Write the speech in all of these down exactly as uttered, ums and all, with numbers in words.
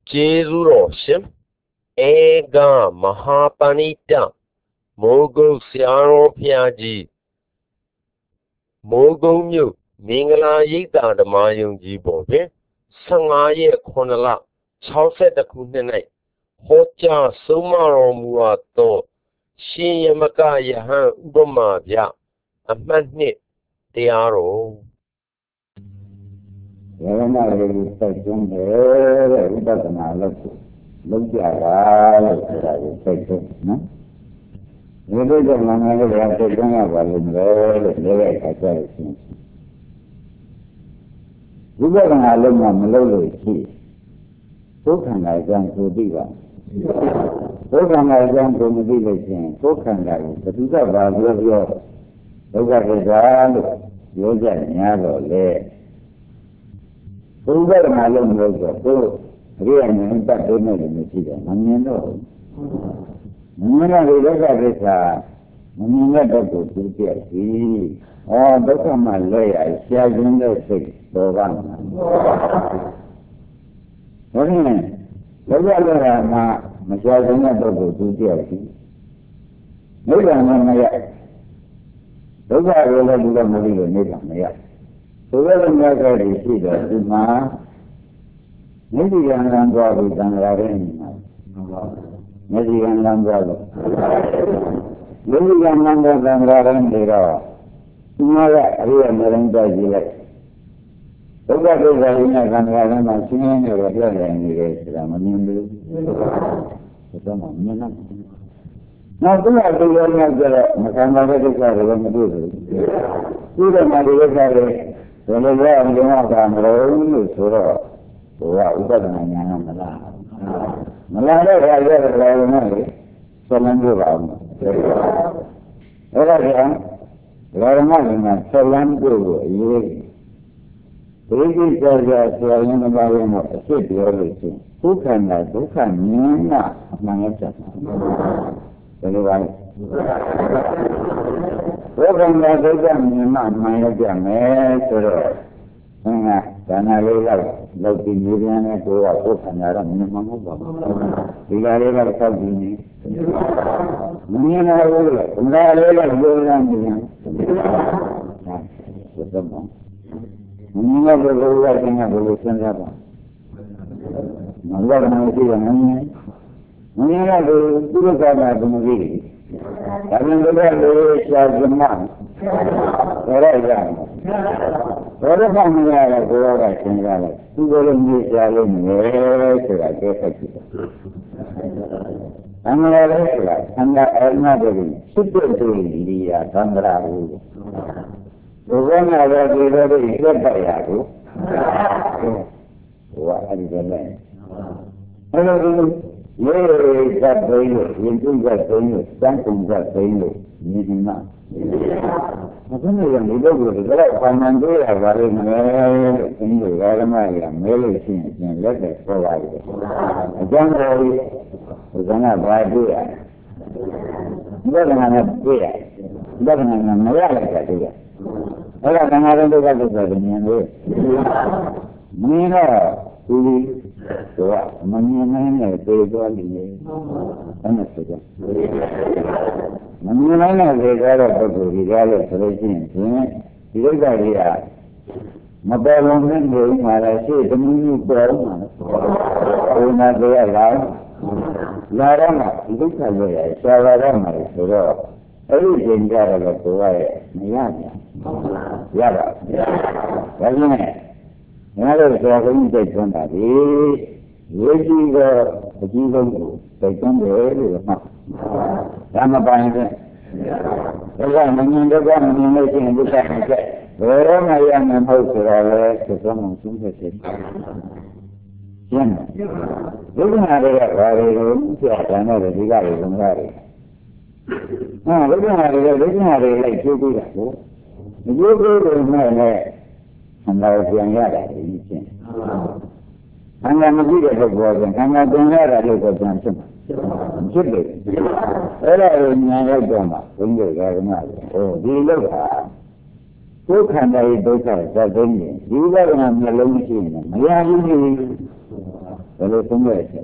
Jesu Shim Ega Mahapanita Mogo Siaro Piaji Mogo Mu Mingala Yita the Mayung Jibo Sangaye Konala Chauset the Kunene Hocha Sumaro Muato Shi Yamaka Yahan Ubama Ya a Manit Tiaro. Yana really taking there, it doesn't matter. Look at all taken, no? You do the money they have taken up in there, they have a sense. You got an album of Melody Key. Who can I jump to Diva? Who can I jump to the Diva? Who can I? But you got a lot of your. Look at the child, you're getting out of there. Who got an album of the Rian and that they made in the city? I mean, no. Nina, we look at this, Nina, that would be here. Oh, look at my lay, I see I didn't know six, so one. Anyway, look at that, my child, that would be here. Look at my look at the little Maria. So, let them look at it, see that, Ma. Maybe you can go with an Maybe you can go. Maybe you can go than Raran Dira. Tomorrow, we are marrying the Gillette. Look at the Rina and Raran are singing your brother and the rest of them. Now, do I do any of the Makamaka and do you don't have to look at it. When you are on the road, so. Wow, Malala, I read a lot of money, so I'm good. Ramadan, so I'm good. Really, there's a young about a city everything. Who can that? Who can not among us? Anyway, what can I do? I'm not my idea. Then I realized that the Indian and go up with another minimum of them. We got it at something. Me and I will let them. I realized we're around with them. We never go working at the listen of them. I'm not going to see them. We never do that at the movie. I mean, the way is as the man. What I got. What if I'm going to go out and get it? Who will be selling there? Should I get it? I'm going to let it. I'm not going to super doing the Sandra. The one I got is very good by Yahoo. What is the name? Hello. Yes, that way, you do that thing, something that thing, needing not. I don't know when you look at it, I'm going to do it, I'm going to do it, I'm going to do it, let us provide it. I don't know if we're going to buy beer. He doesn't have beer. He doesn't have a Malaga beer. I don't know what to do. Nina, so, money and I pay God in the Anastasia. Money and I pay God of the regardless of the he looked at the mobile woman going, I say, the new girl, who not there allowed. Larama, look at the Savarama, so everything got a lot to wear. Yada, wasn't it? Another problem takes on that. Which is a people take on the area. Ramapan. As I mentioned, the one making in the second set. Where am I young and host are all to someone synthesis? Looking at it, I know that you got it from Larry. No, looking at it, looking at it like you do that. You go to my head. And I was young at it. And I'm a leader of work, and I'm going to have a little Johnson. Should be. Well, I will never go up. When you got another. Oh, do you look at who can I do that? That's Indian. You got an alone machine. Yeah, you ဘယ်လိုသုံးရချက်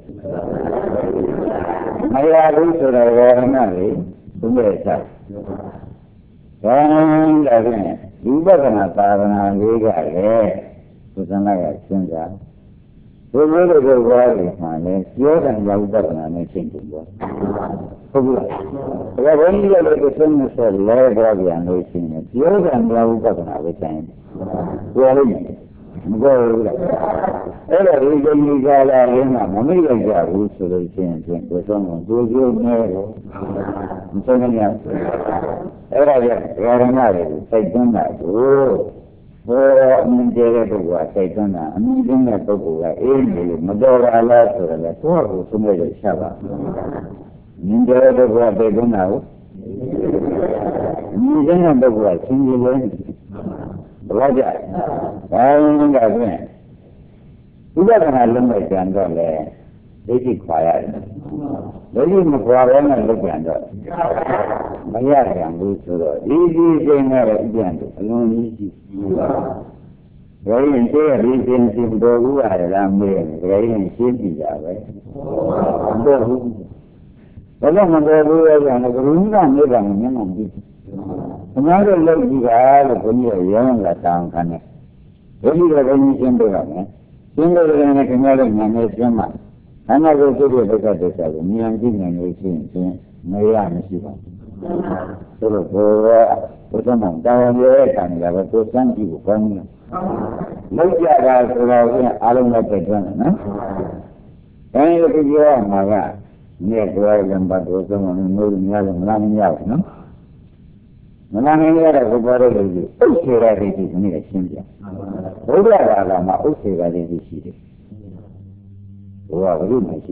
မရဘူးဆိုတော့ဝေဒနာလေသုံးရချက်ဒါနဲ့ဒါဖြင့်ဒီပဒနာသာသနာလေးကလည်းသုသနာကစဉ်းစားဒီလိုလိုပြောရတယ်မှာလေပြောတယ်ရောက်ပဒနာနဲ့ရှင်းတယ်ပေါ့ဟုတ်ပြီလားဒါကဘယ်နည်းလဲလို့သုံးနေဆိုလဲပြောပြန်လို့ရှင်းတယ်ပြောတယ်ရောက်ပဒနာပဲဆိုင်ပြောလို့မပြောဘူးလားအဲ့ဒါဒီလိုမျိုးကြလာရင်ကမမိလိုက်ကြဘူးဆိုလို့ရှိရင်ပြန်ပြောဆုံးတော့သူကျိုးနေတယ်မဆုံးနိုင်ဘူးအဲ့ဒါကြရရနာတွေစိတ်သွင်းတာကိုဟောအမြင်ကျတဲ့ပုဂ္ဂိုလ်ကစိတ်သွင်းတာအမြင်ကျတဲ့ပုဂ္ဂိုလ်ကအေးနေလို့မတော်ပါလားဆိုတော့လေသူ့ကိုသုံးရရပါမြင်ကျတဲ့ပုဂ္ဂိုလ်ကစိတ်သွင်းတာကိုမြင်ကျတဲ့ပုဂ္ဂိုလ်ကသင်ကြီးလို့ဘယ်ကြလဲ။ဘာလို့လဲဆိုရင်ဥပဒနာလုံးလိုက်ကြတော့လေဒိဋ္ဌိခွာရတယ်။ဒိဋ္ဌိမခွာဘဲနဲ့လုံးကြတော့မရကြဘူးဆိုတော့ဒီဒီချိန်နဲ့ဥပ္ပြန်တယ်အလုံးကြီးရှိ။ဒါရင်တည်းကဒီချိန်စီတော်ဘူးရတယ်လားမေးတယ်။ဒါရင်ရှင်းကြည့်ကြပဲ။မတော်ဘူး။ဘာလို့မတော်ဘူးလဲဆိုတော့ဘုရားကနေပါမျက်မှောက်ကြည့်ခင်ဗျားတို့လုပ်ကြည့်တာလို့ဘုန်းကြီးရောင်းလာတောင်းခံတယ်ဘုန်းကြီးကဘုန်းကြီးရှင်းပြရမယ်ရှင်းပြတယ်နဲ့ခင်ဗျားတို့ဉာဏ်နဲ့ရှင်းမှအနာကိုသိတဲ့ဒုက္ခဒုက္ခကိုဉာဏ်ကြည့်နိုင်လို့ရှိရင်မရမရှိပါဘူးဆိုတော့ဘောကဘုရားမောင်တာဝန်ရဲ့ခံနေတာပဲကိုစမ်းကြည့်ဖို့ကောင်းတယ်လောက်ကြတာဆိုတော့အားလုံးနဲ့ပြည့်တယ်နော်အဲဒီလိုပြောမှာကမြေကွာလမ်းပါတော့ဆုံးမလို့များလို့မလားမရဘူးနော်မနာနိုင်ရတဲ့ဘုရားတို့လူကြီးဥစ္စေရတဲ့ဒီနေ့အရှင်းပြဘုရားဘာသာမှာဥစ္စေရတဲ့ဒီရှိတယ်ဘုရားဘုရားမရှိ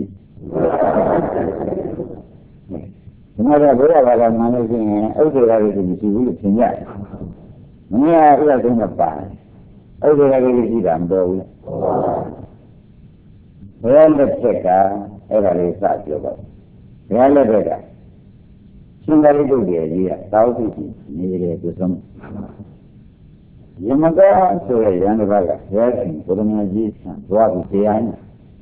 ဒီမှာတော့ဘုရားဘာသာမှလို့ရှိရင်ဥစ္စေရတဲ့ဒီမရှိဘူးလို့သင်ရတယ်မင်းကဥစ္စေနဲ့ပါတယ်ဥစ္စေရတဲ့ဒီရှိတာမတော်ဘူးဘုရားလက်ထက်ကအဲ့ဒါလေးစပြောပါဘုရားလက်ထက်ကရှင်သာရိပုတ္တရာကြီးကသာဝတိကြီးနေတဲ့သူဆုံးယမကဆိုတဲ့ရန်တစ်ပါးကဘုရားရှင်ဘုရားမြတ်ကြီးဆံသွားပြီးတရားနဲ့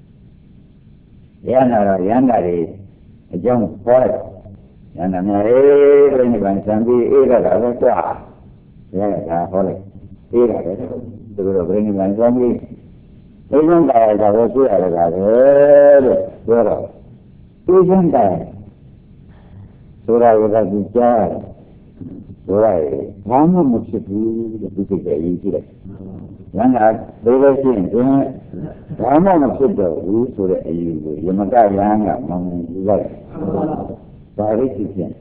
တရားနာတော့ရန်တာတွေအကြောင်းဟောလိုက်ရန်တာများအေးပြိဋိဘံသံပြီးအေးရတာပဲကြွားဘုရားကဒါဟောလိုက်အေးရတယ်သူတို့ပြိဋိဘံသံပြီးအေးစံတာကလည်းတွေ့ရတယ်ကပဲလို့ပြောတော့အေးစံတာဆိုတာကသူကြားဆိုတာဘာမှမဖြစ်ဘူးလို့သူကရေးကြည့်လိုက်။ရန်ကဒေဝရှင်ကဘာမှမဖြစ်တော့ဘူးဆိုတဲ့အယူကိုယမကရန်ကမောင်းယူလိုက်။ဒါလေးဖြစ်ပြန်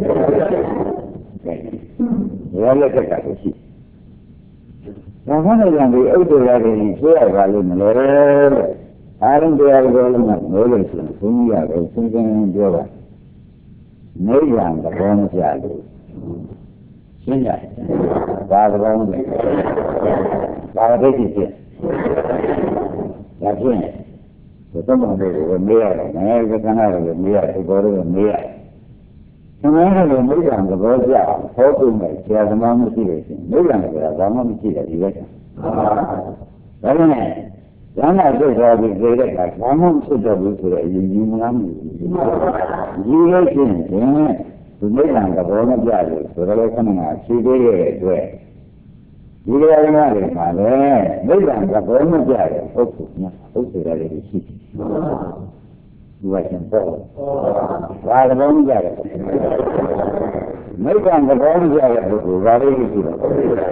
။ရလည်းတက်တာရှိ။ဒါကလည်းရန်ဒီဥဒ္ဒရာတွေဆွေးရပါလိမ့်မလို့အားလုံးတရားတော်လည်းမလို့လို့ဆိုရင်ဘုန်းကြီးကပဲစဉ်းစားပြောပါနေရံသဘောမကျလို့ရှင်းရတယ်။ဘာသဘောမလဲ။ဘာဒိဋ္ဌိဖြစ်။ဒါဖြင့်ဘုသမန်တွေကိုမေးရတယ်။အဲဒါကနာတွေကိုမေးရတယ်။ဘောတွေကိုမေးရတယ်။သမန်တွေကိုနေရံသဘောကျဟောပြုမယ်ဆရာသမားမရှိလို့ရှိရင်နေရံကဘာမှမရှိတယ်ဒီဘက်က။ဒါနဲ့ရဟနာသိတော်ပြီးကြည့်တဲ့အခါဘာမှမဖြစ်တော့ဘူးဆိုတော့အရင်ကြီးမလားမလို့ဒီလိုဖြစ်ရင်ဒီမိစ္ဆာသဘောမပြလို့ဆိုတော့ခဏကဖြေသေးတဲ့အတွက်ဒီလိုရင်းရတယ်မှာလေမိစ္ဆာသဘောမပြတဲ့ပုဂ္ဂိုလ်များဥစ္စေရတယ်ရှိတယ်ဒီဝရှင်တော့ဘာသဘောမပြတဲ့မိစ္ဆာသဘောမပြတဲ့ပုဂ္ဂိုလ်ဘာလို့ရှိတော့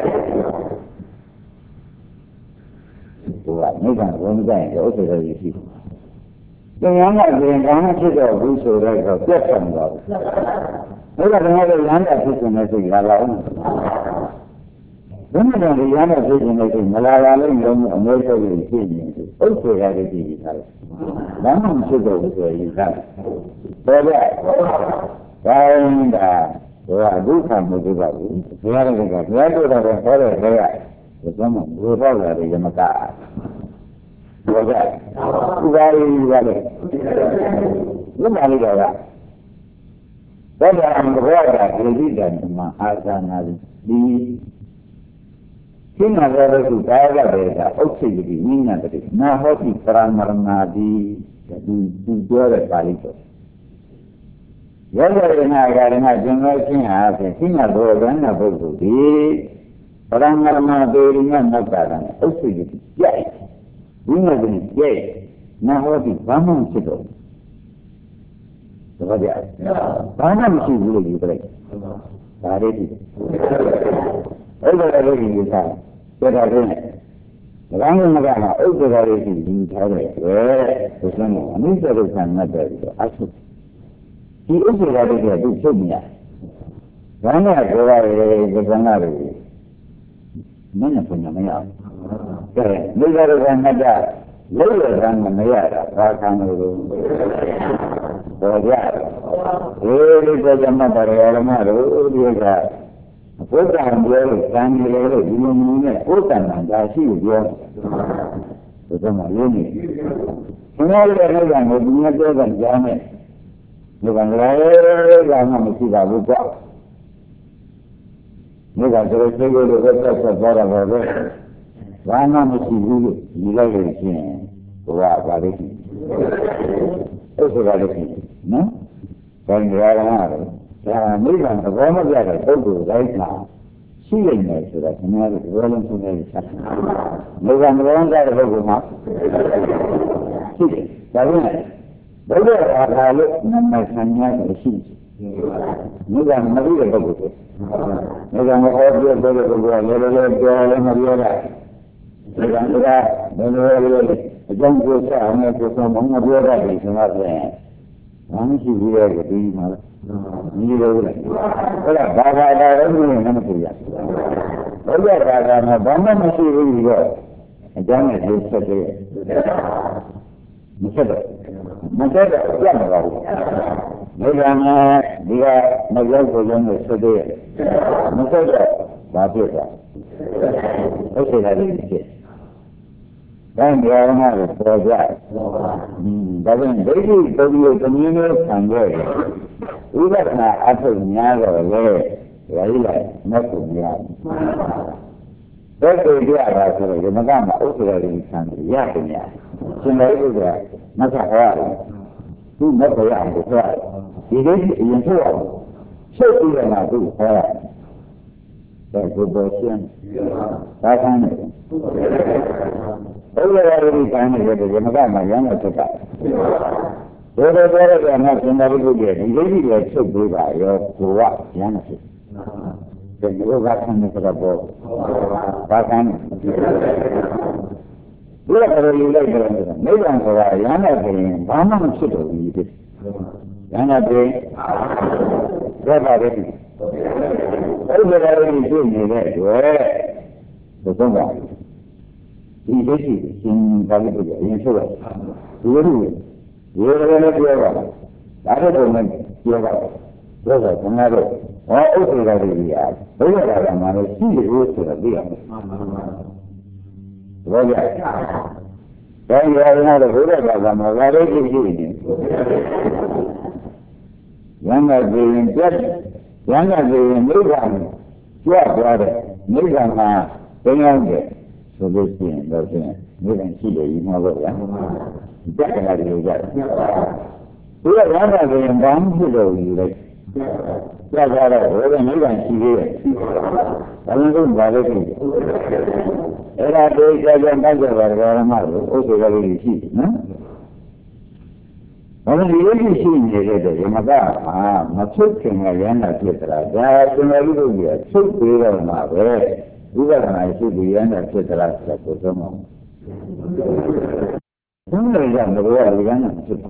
ဘုရားနိဗ္ဗာန်ဝင်ကြရင်ဥစ္စေရရှိတယ်။တရားကပြင်ဘာမှဖြစ်တော့ဘူးဆိုတော့ပြတ်ဆောင်သွားတယ်။ဘုရားကလည်းရဟန္တာဖြစ်နေတဲ့စိတ်လာလာအောင်။ဘုရားကလည်းရဟန္တာဖြစ်နေတဲ့စိတ်မလာလာလို့မျိုးအမျိုးစုံကြီးဖြစ်နေတယ်။ဥစ္စေရတဲ့ကြည့်ထားတယ်။ဘာမှမဖြစ်တော့ဘူးဆိုရင်သာ။ဒါကြ။ဒါရင်ဒါဘုရားဒုက္ခမဟုတ်ပါဘူး။ဘုရားကလည်းဘုရားတို့တော့ဟောတဲ့ဘုရားဘယ်မှာဘုရားလာတယ်ယမကဘုရားဥပါရိပါလေဘုရားလေးတော့ကဘုရားအံဘုရားကပြည်တိတံမှာအာသနာဒီရှင်းလာတဲ့ခုဒါရတဲ့ကအုတ်စိတ်ကြီးနိညာတည်းနာဟောတိပရမရဏာတိဒီသူပြောတဲ့ပါဠိတော်ရောဂရဏကာရဏကျင်သောချင်းဟာဖြင့်ရှင်းလာတော့ကံတဲ့ပုဂ္ဂိုလ်ဒီပရမရဏာပေရိယနောက်ကတာအုတ်စိတ်ကြီးကြိုက်ဒီမှာကကြိုက်နာဟောတိဘာမှမဖြစ်တော့ဘာကြဘာမှမရှိဘူးလို့ပြောလိုက်ဒါလေးဒီအဲ့ဒါလည်းဒီလိုသာပြတာကလည်းဘာမှမကမှာဥစ္စာတွေရှိဒီထားတယ်ပဲဘုရားကအနိစ္စဒုက္ခနဲ့တည်းပြီးတော့အဆုဒီဥစ္စာတွေကသူ့ချုပ်မြတ်ဘာနဲ့ပြောရလဲဒီကံကတွေမင်းနဲ့ပုံမရဘူးကဲမိစ္ဆာဒုက္ခနဲ့တည်းလို့ရတာမရတာဘာခံလို့တော့ကြဒီလိုကြောင့်မှတ်တယ်ရမတို့ဒီကဘုရားပြောလို့ကံကြီးလို့ဒီလိုမျိုးနဲ့ဥဒ္ဒနာဒါရှိပြောဘုရားမလို့နေဘုရားရဲ့လောကကိုဒီနေ့ပြောတဲ့ကြားနဲ့ဒီကံလည်းကမှမရှိပါဘူးကွာဒီကဆိုစိတ်ကိုယ်ကိုသက်သက်သွားတာပါပဲဘာမှမရှိဘူးလို့ဒီလိုက်လို့ရှိရင်ဘုရားပါလိမ့်မယ်ဥစ္စာလည်းရှိနော်ဘာကြရမှာလဲဒါမိဘသဘောမပြတဲ့ပုဂ္ဂိုလ်တိုင်းမှာရှိနေတယ်ဆိုတာခင်ဗျားတို့ဘယ်လိုဆိုနေလဲဆက်မိဘသဘောမပြတဲ့ပုဂ္ဂိုလ်မှာရှိတယ်ဒါပေမဲ့ဘုရားအားဖြင့်နမဆံညာရှိမိဘမပြီးတဲ့ပုဂ္ဂိုလ်တွေမိဘမဟောပြတဲ့ပုဂ္ဂိုလ်ကလည်းလည်းပြောလည်းမပြောတာမိဘကဘယ်လိုလဲအကြောင်းကိုဆက်အောင်ကိုဆုံးမပြောတတ်ဘူးဆိုတော့ဘာမှရှိသေးရဲ့ဒီမှာညီလိုလေအဲ့ဒါဘာသာတာလည်းမင်းနဲ့မပြရဘုရားဘာသာမှာဘာမှမရှိဘူးတော့အကြောင်းနဲ့ဒီဆက်တဲ့မဆက်တော့မဆက်တော့ပြတ်မသွားဘူးမိဂံမှာဒီကမရောက်ကိုလုံးကိုဆက်တဲ့မဆက်တော့ဘာဖြစ်သွားဟုတ်ကဲ့လားဒီဖြစ်တိုင်းပြောင်းမှာပေါ်ကြ။ဒါကြောင့်ဒိဋ္ဌိတုံ့ပြန်တနည်းနဲ့ခံခဲ့တယ်။ဥပဒနာအထုများတော့လေဝိလိုက်မဟုတ်ဘူးများ။ဘယ်လိုကြရတာဆိုတော့ဒီမကမှာဥစ္စာတွေခံရတယ်များ။ရှင်တော်ဥစ္စာမဆက်ဟောရတယ်။သူမဆက်ရအောင်ဆိုရတယ်။ဒီလိုအရင်ဆိုအောင်ချုပ်ပြီးတော့မှသူဟောရတယ်။ဒါကိုပေါ်ရှင်း။ဒါခံတယ်ဘုရားရည်ကံနေတဲ့ဒီမကမှာရမ်းတော့တာဘယ်လိုပြောရလဲငါသင်္သာရိပုတ္တရာဒီလိုကြီးလည်းချုပ်ပေးပါရောကိုကရမ်းတယ်ဒီလိုကခံနေကြတော့ဘာခံဘုရားကလေးလိုက်တယ်မိဘဆိုတာရမ်းတဲ့ပြင်ဘာမှမဖြစ်တော့ဘူးဒီရမ်းတဲ့ပြင်ရပါတယ်အဲ့ဒီလိုလေးတွေ့နေတဲ့တွေ့ဘုရားဒီဒိဋ္ဌိရှင်ဘာလို့ပြောရင်ဆိုတော့ဒီလိုဒီလိုလည်းပြောပါလားဒါတော့လည်းပြောပါပြောတော့ခဏတော့ဟောဥစ္စာတွေကြီးအားဘုရားကမှလည်းရှိလို့ဆိုတော့သိရမယ်ဘောကြဒါရရနာတော့ဘုရားကမှဘာလို့ရှိရှိနေရံကပြေရင်ပြတ်ရံကပြေရင်မိဘကြွသွားတယ်မိဘမှာတရားတယ်ဆိုလို့ရှိရင်တော့ဖြင့်မိခင်ရှိတယ်ကြီးမှာပေါ့ဗျာကြက်ကလာတယ်လို့ကြတယ်ဘုရားရဟန်းကရင်ဘာမှဖြစ်လို့ယူလိုက်ကြကြတော့ဘုရားမိခင်ရှိသေးတယ်ဘာလို့လဲဘာလို့လဲအဲ့ဒါတေချာချာတက်ကြပါဓမ္မတို့ဥစ္စာလေးရှိနော်ဘာလို့ဒီလိုရှိနေတဲ့ဒီမကအာမချုပ်ခင်ကရဟန်းကဖြစ်တာဒါကျွန်တော်တို့ကချုပ်ပြီးတော့မှာပဲဥပဒနာရှိပြီးရဟန်းဖြစ်တာဆိုတော့ဆုံးမဘုရားကမဘောရရဟန်းဖြစ်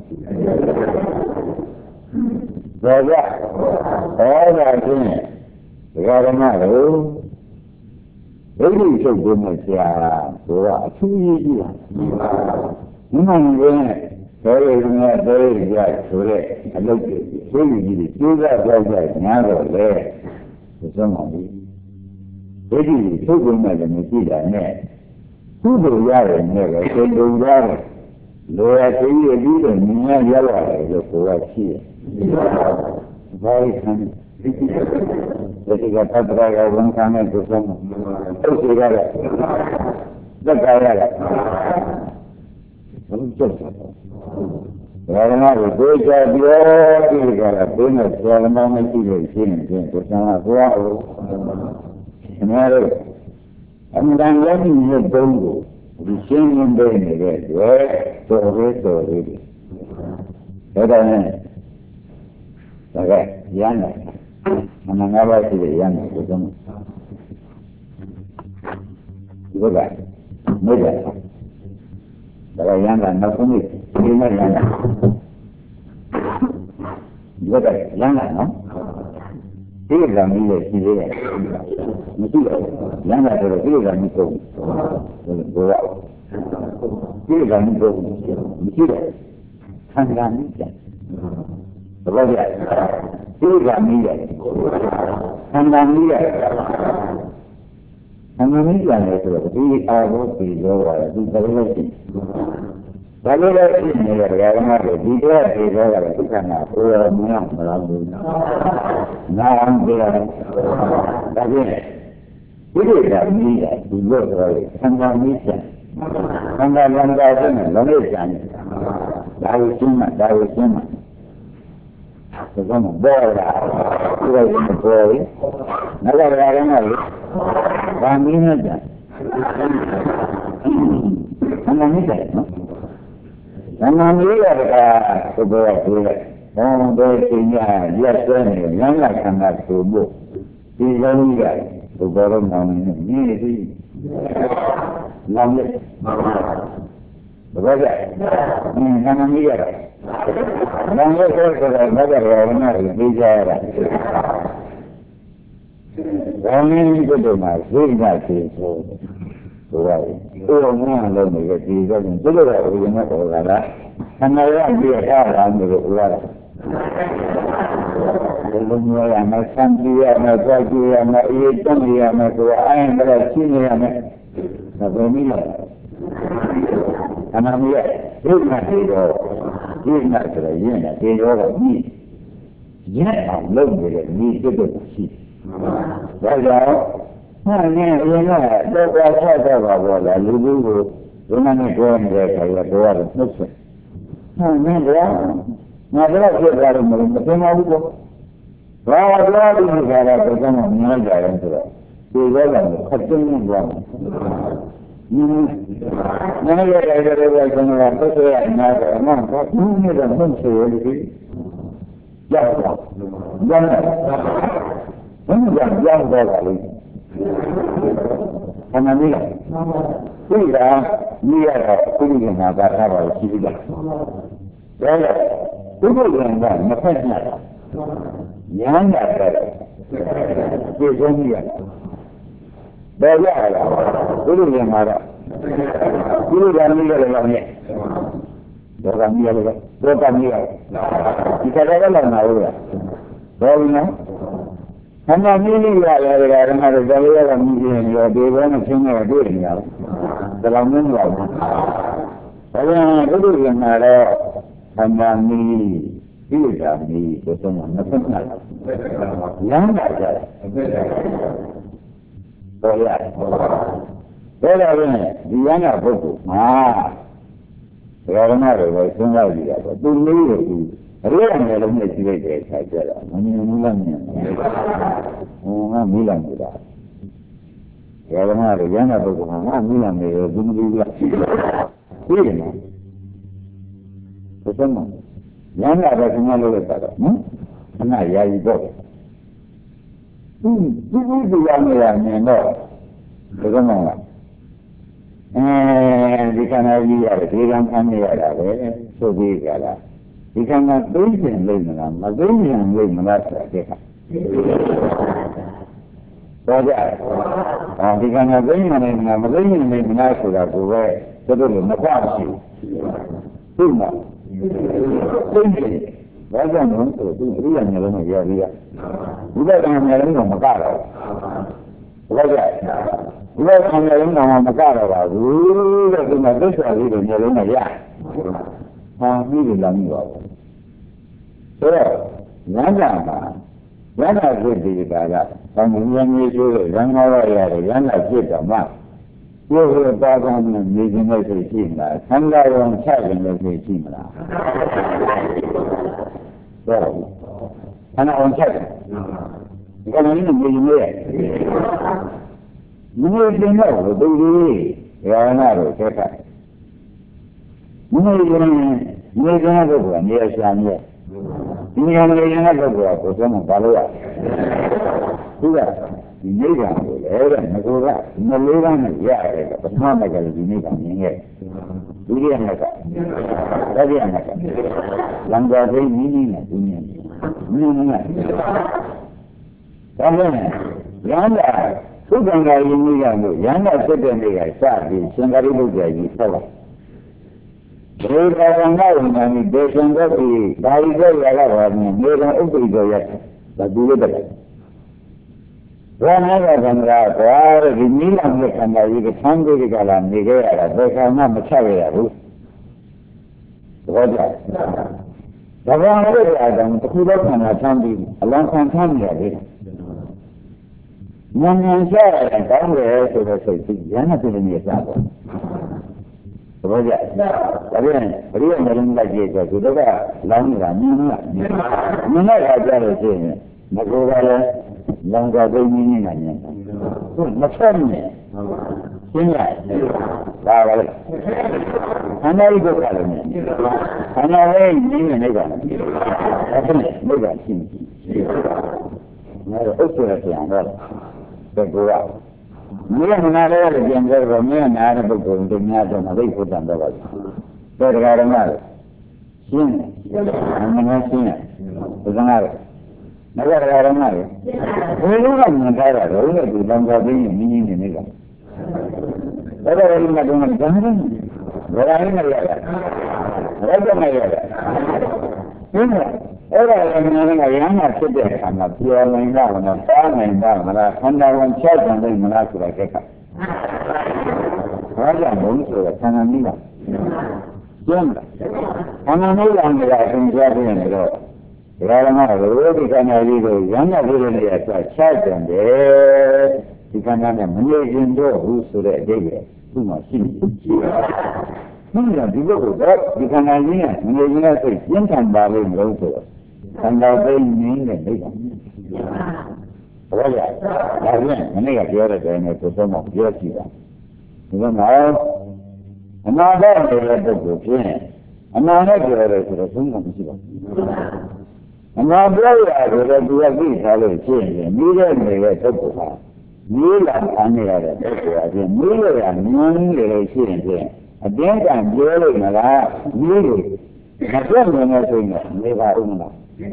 တယ်ဒါကဟောတာချင်းဒကာဓမ္မတို့ဒိဋ္ဌိချုပ်ဖို့မဆရာဆိုတာအထူးကြီးကြီးပါမြင်မှန်ရင်တော်ရည်နဲ့တော်ရည်ကြဆိုတဲ့အလုပ်တွေသိယူကြီးတွေကျိုးစားကြောက်ကြညာတော့လေဆုံးမဘူးဒိဋ္ဌိချုပ်ဖို့နဲ့လည်းမရှိတာနဲ့ကုသိုလ်ရတယ်နဲ့ပဲစေတုံရတယ်လိုရသေးရပြီးတော့မြင်ရရောက်ရတယ်လို့ကိုယ်ကရှိတယ်ဘာလို့ခံလဲဒီကသတ္တရာကဝန်ခံတဲ့ဒုက္ခမှာဒုက္ခရတယ်သက်သာရတယ်ဘုရားကျက်တယ်ဘာမှမကိုကြပြောဒီကလာဘုန်းနဲ့ဆရာမမရှိလို့ရှင်းနေတယ်ဒုက္ခကဘုရားကိုအများတို့အမှန်တန်လက်ရှိရဲ့ဘုန်းကိုဒီရှင်းနေတယ်နေတဲ့တွေ့တော်သေးတော်သေးတယ်ဒါတော့နဲ့ဒါကရမ်းတယ်အမှန်ငါးပါးရှိတယ်ရမ်းတယ်ဘုရားဒီကမေတ္တာဒါကရမ်းတာနောက်ဆုံးနေ့ဒီနေ့ရမ်းတာဒီကရမ်းတာနော်ဒီကံကြီးရဲ့ရှိသေးတယ်မရှိတော့ရမ်းတာဆိုတော့ဒီကံကြီးကုန်ဘုရားဒီကံကြီးကုန်မရှိတော့ဆန္ဒနဲ့ကြတယ်ဘယ်လိုလဲဒီကံကြီးရဲ့ဆန္ဒကြီးရဲ့ဆန္ဒကြီးရတယ်ဆိုတော့ဒီအာဘောဒီလောကဒီဘယ်လိုလဲဘာလို့လဲဒီနေရာကလည်းဒီတော့ဒီတော့ကလည်းဒုက္ခနာဘုရားမင်းမလားဘူးနာအောင်ကြရတယ်ဒါဖြင့်ဒီလိုကမြည်တယ်ဒီလိုဆိုတော့ဆန္ဒမြည်တယ်ဆန္ဒလမ်းတာဆိုရင်လုံးဝကြံတယ်ဒါကိုရှင်းမှဒါကိုရှင်းမှဒါကမှပေါ်လာဒီလိုမျိုးပေါ်ရင်နောက်တော့ရရင်လည်းဗာမင်းနဲ့ကြံဆန္ဒမြည်တယ်နော်ဆန္ဒမြည်ရတာဆိုတော့ဒီလိုဘုံတို့သိညာရက်စွဲနေရမ်းလာခန္ဓာဆိုဖို့ဒီလိုကြီးကဘုရားတော်မောင်နေနေပြီနာမည်ဘယ်ကဲအင်းနာမည်ရတယ်နာမည်ဆိုတော့မကြရဘူးနော်ဒီကြရတာဘာမင်းတို့မှာသိညာသိဆိုဆိုရတယ်ဥပမာလုံးနေဒီကနေ့ဒီလိုတော့ဘုရားတော်ကလားခန္ဓာရပြည့်ထားတာလို့ပြောတာဒီလိုမျိုးရမယ်ဆံပြရမယ်ကြွကြရမယ်အေးတုံးရမယ်ဆိုတော့အိုင်းတော့ရှင်းနေရမယ်ဒါပဲမိလားအမှန်ကြီးရုပ်နဲ့တော့ဒီနဲ့ဆိုရင်ရင်နဲ့ဒီရောကဒီရက်အောင်လုပ်နေတဲ့ဒီတုတ်တုတ်ရှိဒါကြောင့်ဟာနဲ့အရင်ကတော့တော့ဆက်တော့ပါဘောလားလူလူကိုဘုရားနဲ့ပြောနေတဲ့ခါရတော့တော့နှုတ်ဆက်ဟာနဲ့တော့ငါတော့ဖြစ်သွားတယ်မလို့မသိမဘူးကောဘာသွားပြီးကြတာတော့ကမှများကြတယ်ဆိုတော့ဒီရောကခက်တင်းနေသွားတယ်။နည်းနည်းရရရရကကျွန်တော်ပတ်သက်ရနာတော့မှတော့ဒီနေ့တော့မဆိုရလေ။ကြောက်တော့။ဘာလဲ။ဘယ်မှာကြောက်တော့လဲ။ခဏလေး။ဒီကမြည်ရတော့ကုလိကမှာပါထားပါရှိပြီလား။ဒါကဒုက္ခကံကမဖက်နိုင်။ညာညာတဲ့ဒီကုန်းကြီးကဘယ်ရလဲဘုလိုရမှာတော့ဘုလိုကံကြီးရတယ်လားမြဲဒေါကံကြီးရတယ်ဒေါကံကြီးရတယ်ဒီကတည်းကလည်းနာလို့ရဘယ်လိုလဲခန္ဓာကြီးလေးရတယ်ဒါကမှတော့ဇေယျကမြည်နေရောဒီဘက်နဲ့ရှင်းနေတွေ့နေရတယ်ဒါလောက်မင်းမလားဘာလို့ဘုလိုရမှာတော့ခန္ဓာကြီးဒီကံကြီးဆိုတော့မဖက်နိုင်ဘူးလမ်းလာကြတယ်ပေါ်ရတယ်။ဒါတော့လည်းဒီရဟန်းပုဂ္ဂိုလ်မှာဘယ်ရမတွေပဲစဉ်းစားကြည့်တာပေါ့။သူလေးတွေဒီအရိယာနယ်လုံးနဲ့ရှိလိုက်တဲ့အခါကျတော့မမြင်ဘူးလားမြင်တယ်။ဟိုကမိလာနေတာ။ဘယ်ရမတွေရဟန်းပုဂ္ဂိုလ်မှာငါမိလာနေတယ်သူမကြည့်ဘူးလား။သိတယ်နော်။ဘယ်တော့မှရဟန်းကတော့စဉ်းစားလို့ရတာတော့နော်။ခဏယာယီပေါ့။ဒီဒီဒီရနေရမြင်တော့ဘယ်ကမှလားအဲဒီခန္ဓာကြီးရတယ်ဒီကံခံနေရတာပဲဆိုပြီးကြလားဒီခန္ဓာသိကျင်လိမ့်မလားမသိကျင်လိမ့်မလားဆိုတာတဲ့ဟာတော့ကြအဲဒီခန္ဓာသိနေတယ်မသိနေလိမ့်မလားဆိုတာကိုပဲသူတို့လည်းမကွာရှိဘူးဟုတ်လားသိကျင်ဘာကြောင့်လဲဆိုတော့သူပြည့်ရနေလို့ရပြီးရဒီဘက်ကံနေလည်းတော့မကတော့ဘာကြောင့်ဒီဘက်ကံနေလည်းတော့မကတော့ပါဘူးတဲ့ဒီမှာသစ္စာလေးတွေနေလည်းမရဟာပြီးပြီလားမဟုတ်ပါဘူးဆိုတော့ဉာဏ်ကမှာ yana zai da kaga kan yan ne so yan hawa ya da yana ce da ma yau ba ga mun ne jin mai sai shi na san ga yawan sa ga ne sai shi na to ana on sa ga ne ne ne ne ne ne ne ko dai ya na ro sai ka ne ne ne ga ga ko ne ya sha ne ni ya ne ya ga ko ko sai mun ba lo ya kuga ne ga ko era ne ko ga ne le ga ne ya ga ba ma ga ne ga ne ne duriya ne ka dariya ne ka langa dai ni ni ne dunya ni ni ne kaga yanda su ganga yi ni ga mu yanda su da ne ga sa bi sun ga rubu ga yi sawa dai ga ganga ne da sun ga bi dai ga ya ga wa ne ne ga ubi ga ya ba dole da Rana ga ganga da ni ni la ne kan da yi ga san ga ga la ne ga ya da ka na ma cha ya ru Raja da ba ne da dan ku da kana san bi Allah kan san ya de Nan nan sha da kan ga so da sai ji yana da ne ya ba Raja da ne riya ne rin da je ga da ga lan ga ni na ni na ga ja da ce ne na go ga le langa dai ni ni na ne ko na san ne kin ya ba ga ana yi ko ka ne ana wai ni ne ne ga ka ne ne ga kin na da uku na ya ga da gowa ni ne na da da jangar ba me na da ba ko da na da na dai ko da ba da ga da na shin an na shin da na na ga da na ne ko ga na da da ko da langa dai ni ni ne ne ga da da ni na da na da Berani naya, raja naya. Ini, orang yang naya yang masih dia sama, dia mengingat mana, tak mengingat mana, hendak mencari dan mana sudah kekal. Raja muncul, sana ni lah. Jangan, sana ni lah dia penjara ni lah. Kalau mana orang ikan hari tu, yang ada dia cari dan dia ikan mana menjadi tu, sudah dia. Cuma sini. Mungkin juga berat di sana ini, menjadinya sekian kan baru berlaku. Tanggal ini ni ni. Raja, raja, mana yang dia ada ni tu semua dia siapa. Kita mahu, mana ada yang ada tu ni, mana ada yang ada tu semua siapa. Mana ada yang ada tu lagi kalau sini, ni dia ni dia tu apa. Ni lah ane ada tu ada, ni lah ni dia sini. Ada kan dia le malah ni le. Macam mana tu ni? Ni baru mana?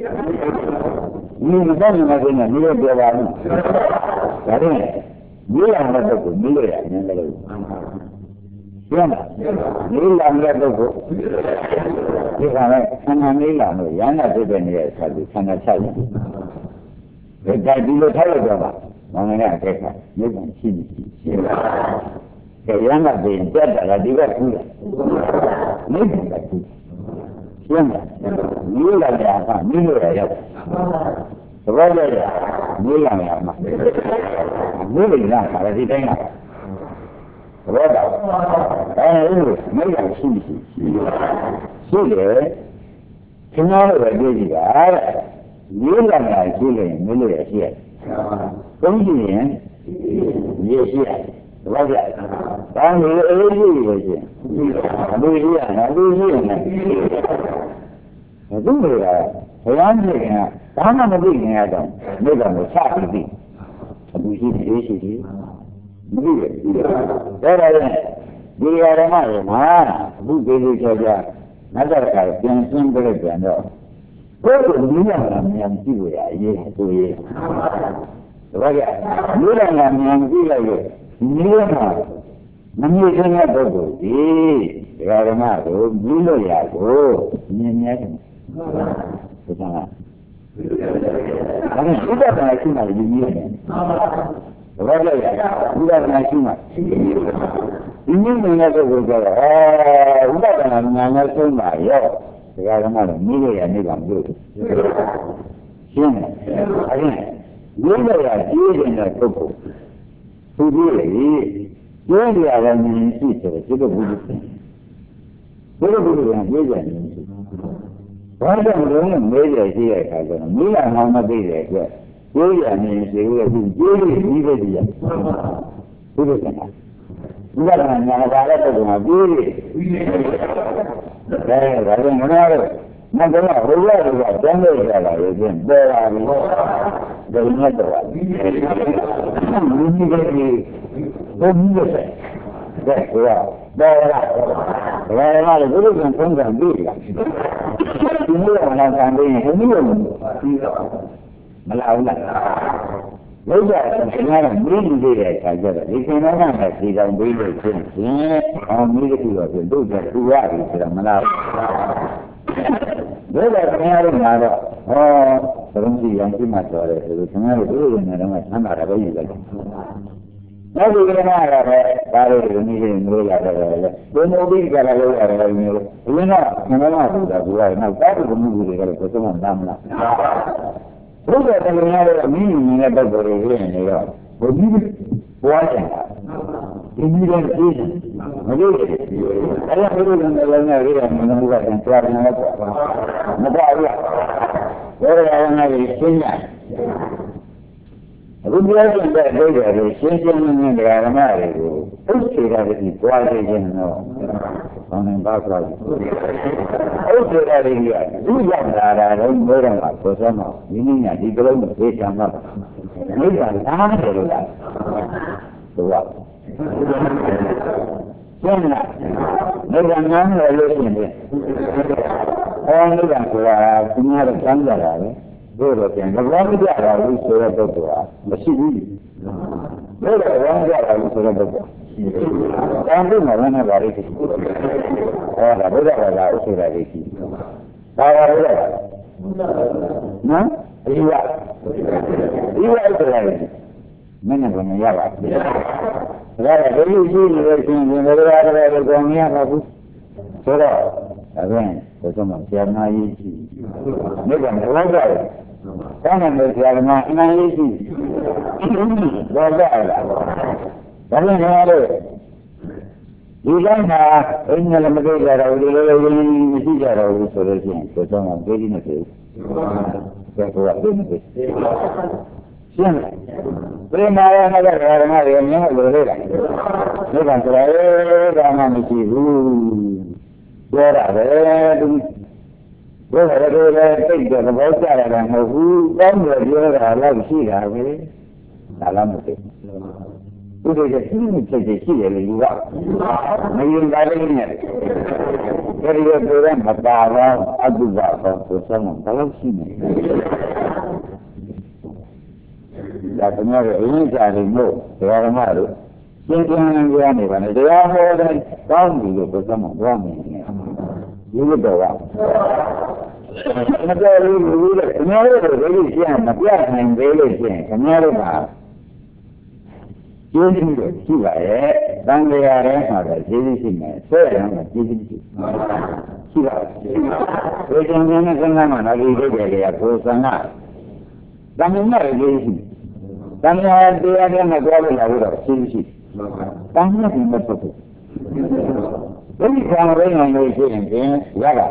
Ni macam mana tu ni? Ni dia baru. Jadi ni yang ada tu, ni le yang ada tu. Siapa? Ni yang ada tu. Ni kan? Sana ni lah tu. Yang ada tu ni satu, sana satu. Jadi dulu tahu apa? Mana kata? Ni kan sini sini. Yang ada di dalam dia pula. Ni tidak tu. Siapa? Ni lah yang apa? Ni lah yang. Sebab dia ni lah yang apa? Ni lah kalau di tengah. Sebab apa? Eh, ni yang sini sini. Sini, kenal dia juga. Ni lah yang sini, ni lah yang sini. Kemudian dia sini. Sebab kan ini ini je. Abu dia, abu dia. Itu dia. Saya ni kan, mana nabi ni ada. Mereka mesti nabi. Abu dia dia dia. Dia. Orang dia orang mana? Abu dia saja. Nazar kau yang sendiri dia. Kau dunia yang dia ye tu ye. Sebab dia yang dia ye. Ni lah, nama saya tu, eh, kerana tu, bila ya tu, ni ni ada, betul. Tapi sudah tak cuma di ni. Betul ya, sudah tak cuma. Ini ni ada betul. Ah, sudah tak nama cuma ya, kerana ni ni ya ni kamu. ရှင်းတယ်အဲ့ဒီဘုရားကကြီးနေတဲ့ပုဂ္ဂိုလ်သူကြီးလေပြောရတာလည်းရှိတယ်ဒီလိုဘုရားဘုရားဘုရားကပြောကြတယ်ဘာကြောင့်လဲမေးရရှိရခါကျတော့မိလာမှမသိတဲ့အတွက်ပြောရနေရှိလို့ဒီပြောရပြီးပဲဒီရဘုရားကဒီကနေ့ညာပါတဲ့ပုဂ္ဂိုလ်ကပြောရတယ်ဒါကြောင့်မနာတော့မကလားဘုရားကတန်းလို့ရလာလို့ပြင်ပေါ်လာပြီဒါနဲ့တော့ဒီဒီကနေ့ဘုရားတဲ့ကွာပေါ်လာဘယ်မှာလဲဘုရားကသုံးတယ်ပြီလားဒီလိုမှလာခံနေရင်ဒီလိုမလာဘူးလားဘုရားကခင်ဗျားကမင်းကြီးတဲ့အခါကျတော့ဒီခင်ဗျားကလည်းဒီကောင်ပြီးလို့ဖြစ်ရင်အောင်မီးတခုတော့တို့ကတူရပြီဆိုတော့မလာဘူးဘုရားခင်ဗျားတို့ကတော့ဟောသရုံးကြီးရန်ကြီးမှတော်တယ်ဆိုလို့ခင်ဗျားတို့တို့ရဲ့နေတော့ဆမ်းတာပဲယူလိုက်တယ်နောက်ဒီကနေ့ကတော့ဒါလေးကိုနည်းနည်းမျိုးရတယ်လေဘုံဘုံပြီးကြတာလို့ရတယ်မျိုးအရင်ကငမလာဆိုတာကနောက်တားမှုတွေကလည်းဘယ်တော့မှမမလားဘုရားတရားရဲ့အမင်းကြီးနဲ့ပုဂ္ဂိုလ်တွေဖြစ်နေတော့ဘုရားပွားကြတာဒီနည်းနဲ့သိတယ်မလို့အဲ့ဒါဘုရားကလည်းလည်းရရမလို့ကတည်းကကြားနေတော့မပေါ့ဘူးဘုရားကလည်းရှင်းရတယ်အခုပြောတဲ့ဒိဋ္ဌိတွေရှင်းရှင်းလင်းလင်းတရားဓမ္မတွေကိုဥစ္စေတာတွေကြွားနေခြင်းတော့ဘာနဲ့ပါသွားလဲဥစ္စေတာတွေကသူ့ရောက်လာတာတော့ဘယ်တော့မှဆိုစမ်းတော့မိမိညာဒီကလုံးကိုသိချင်မှာမိစ္ဆာလားတယ်လို့လားဆိုတော့ကျင်းလားမိစ္ဆာငန်းတယ်လို့ရှင်တယ်ဟောမိစ္ဆာဆိုတာသူများတော့ကျမ်းကြတာပဲတို့တော့ပြန်ဘာမှမကြတာဘူးဆိုတဲ့ပုဂ္ဂိုလ်ကမရှိဘူးတို့တော့ဘာမှမကြတာဘူးဆိုတဲ့ပုဂ္ဂိုလ်တန်ဖို့မဝင်နေပါလိမ့်မယ်ဟောဒါဘုရားဘာသာဥစ္စာတွေရှိဘာသာဘုရားနော်ဒီကဒီကဥစ္စာတွေမင်းကမရပါဘူးဒါကဘယ်လိုရှိနေလဲရှင်ဘယ်လိုလဲတော့ကောင်းမရပါဘူးဆိုတော့အဲ့ဒါကိုတော့ဆရာမကြီးရှိမိဘမဟုတ်ကြဘူးကောင်းတယ်ဆရာမအမှန်ကြီးရှိတော့ကြလားဒါလည်းငါတို့ဒီတိုင်းမှာအင်းလည်းမသိကြတော့ဘူးဒီလိုလိုရင်းမရှိကြတော့ဘူးဆိုလို့ရှိရင်ကိုတော့ဒေးကြီးနဲ့ဖြစ်တယ်ဆိုတော့ဒီနေ့ရှင်းလားပြမရမှာကဓမ္မတွေအများကြီးလိုလေလားမိဘဆိုတော့ဒါမှမရှိဘူးပြောရတယ်သူပြောရတယ်လည်းတိတ်တော့သဘောကျရတာမဟုတ်ဘူးတောင်းတယ်ပြောတာလည်းရှိတာပဲဒါလည်းမသိဘူးသူတို့ကသိနေဖြစ်ဖြစ်ရှိတယ်လေလူကမယုံကြလေးနဲ့ဒီလိုပြောတဲ့မပါတော့အတုပါတော့ဆိုစမ်းတော့ဘယ်လိုရှိနေလဲဒါကများရဲ့အရင်ကတည်းကတရားဓမ္မတို့ရှင်းပြနေကြနေပါနဲ့တရားဟောတဲ့ကောင်းပြီလို့ပြောစမ်းတော့ဘာမှမနေဘူးဒီလိုတော့မပြောလို့ဘူးလေခင်ဗျားတို့ကဒီရှင်းမပြနိုင်သေးလို့ရှင်းခင်ဗျားတို့ကကျေးဇူးတော်ရှိပါရဲ့တန်လျာထဲမှာတော့ကျေးဇူးရှိမယ်ဆွဲရမှာကျေးဇူးရှိရှိပါဘယ်ကြောင့်လဲစဉ်းစားမှတော့ဒီလိုပဲလေကိုယ်ဆန္ဒတန်မြတ်ရဲ့ကျေးဇူးတန်လျာတရားထဲမှာပြောလို့လာလို့တော့ကျေးဇူးရှိတန်မြတ်ဒီမဲ့ပုဂ္ဂိုလ်ဒီကံရင်းအောင်လို့ရှိရင်ဖြင့်ရတာ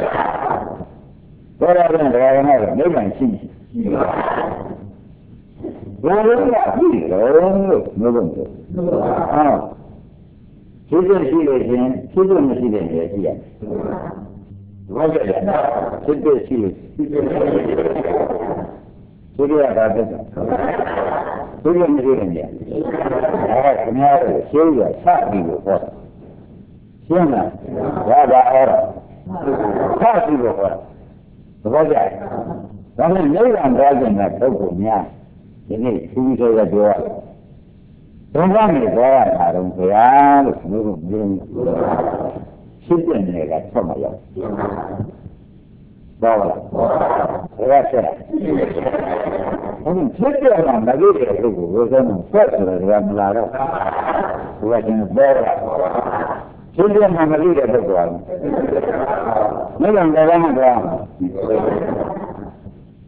တော်ရတဲ့တရားရင်းကတော့နိဗ္ဗာန်ရှိရှိဘယ်လိုလဲပြီလို့မျိုးလုံးဟောရှိရှိရှိလို့ရှင်ရှိရှိမရှိတဲ့နေရာရှိရတယ်ဘာကြလဲရှိရှိရှိလို့ရှိရှိရတာတဲ့ရှိရှိမရှိတဲ့နေရာအဲခင်ဗျားတို့ရှိရစပြီလို့ဟောရှင်းလားဘာသာဟောတာစပြီလို့ဟောဘာကြလဲဒါနဲ့နိဗ္ဗာန်သွားခြင်းတဲ့ပုဂ္ဂိုလ်များဒီနေ့သူကြီးဆိုရပြောရဘုရားနဲ့ပြောရတာတော့ဘုရားလို့မျိုးတို့မျိုးရှင်းပြနေကဆက်မရောက်ဘာလဲဘုရားဆက်ဘုရားဖြစ်ပြတာမလို့တဲ့ပုဂ္ဂိုလ်ကိုယ်ကဆက်ဆိုတော့မလာတော့ဘုရားကျင်ပြောတာရှင်းပြမှာမလို့တဲ့ပုဂ္ဂိုလ်ကမင်းကလည်းမပြောကဲ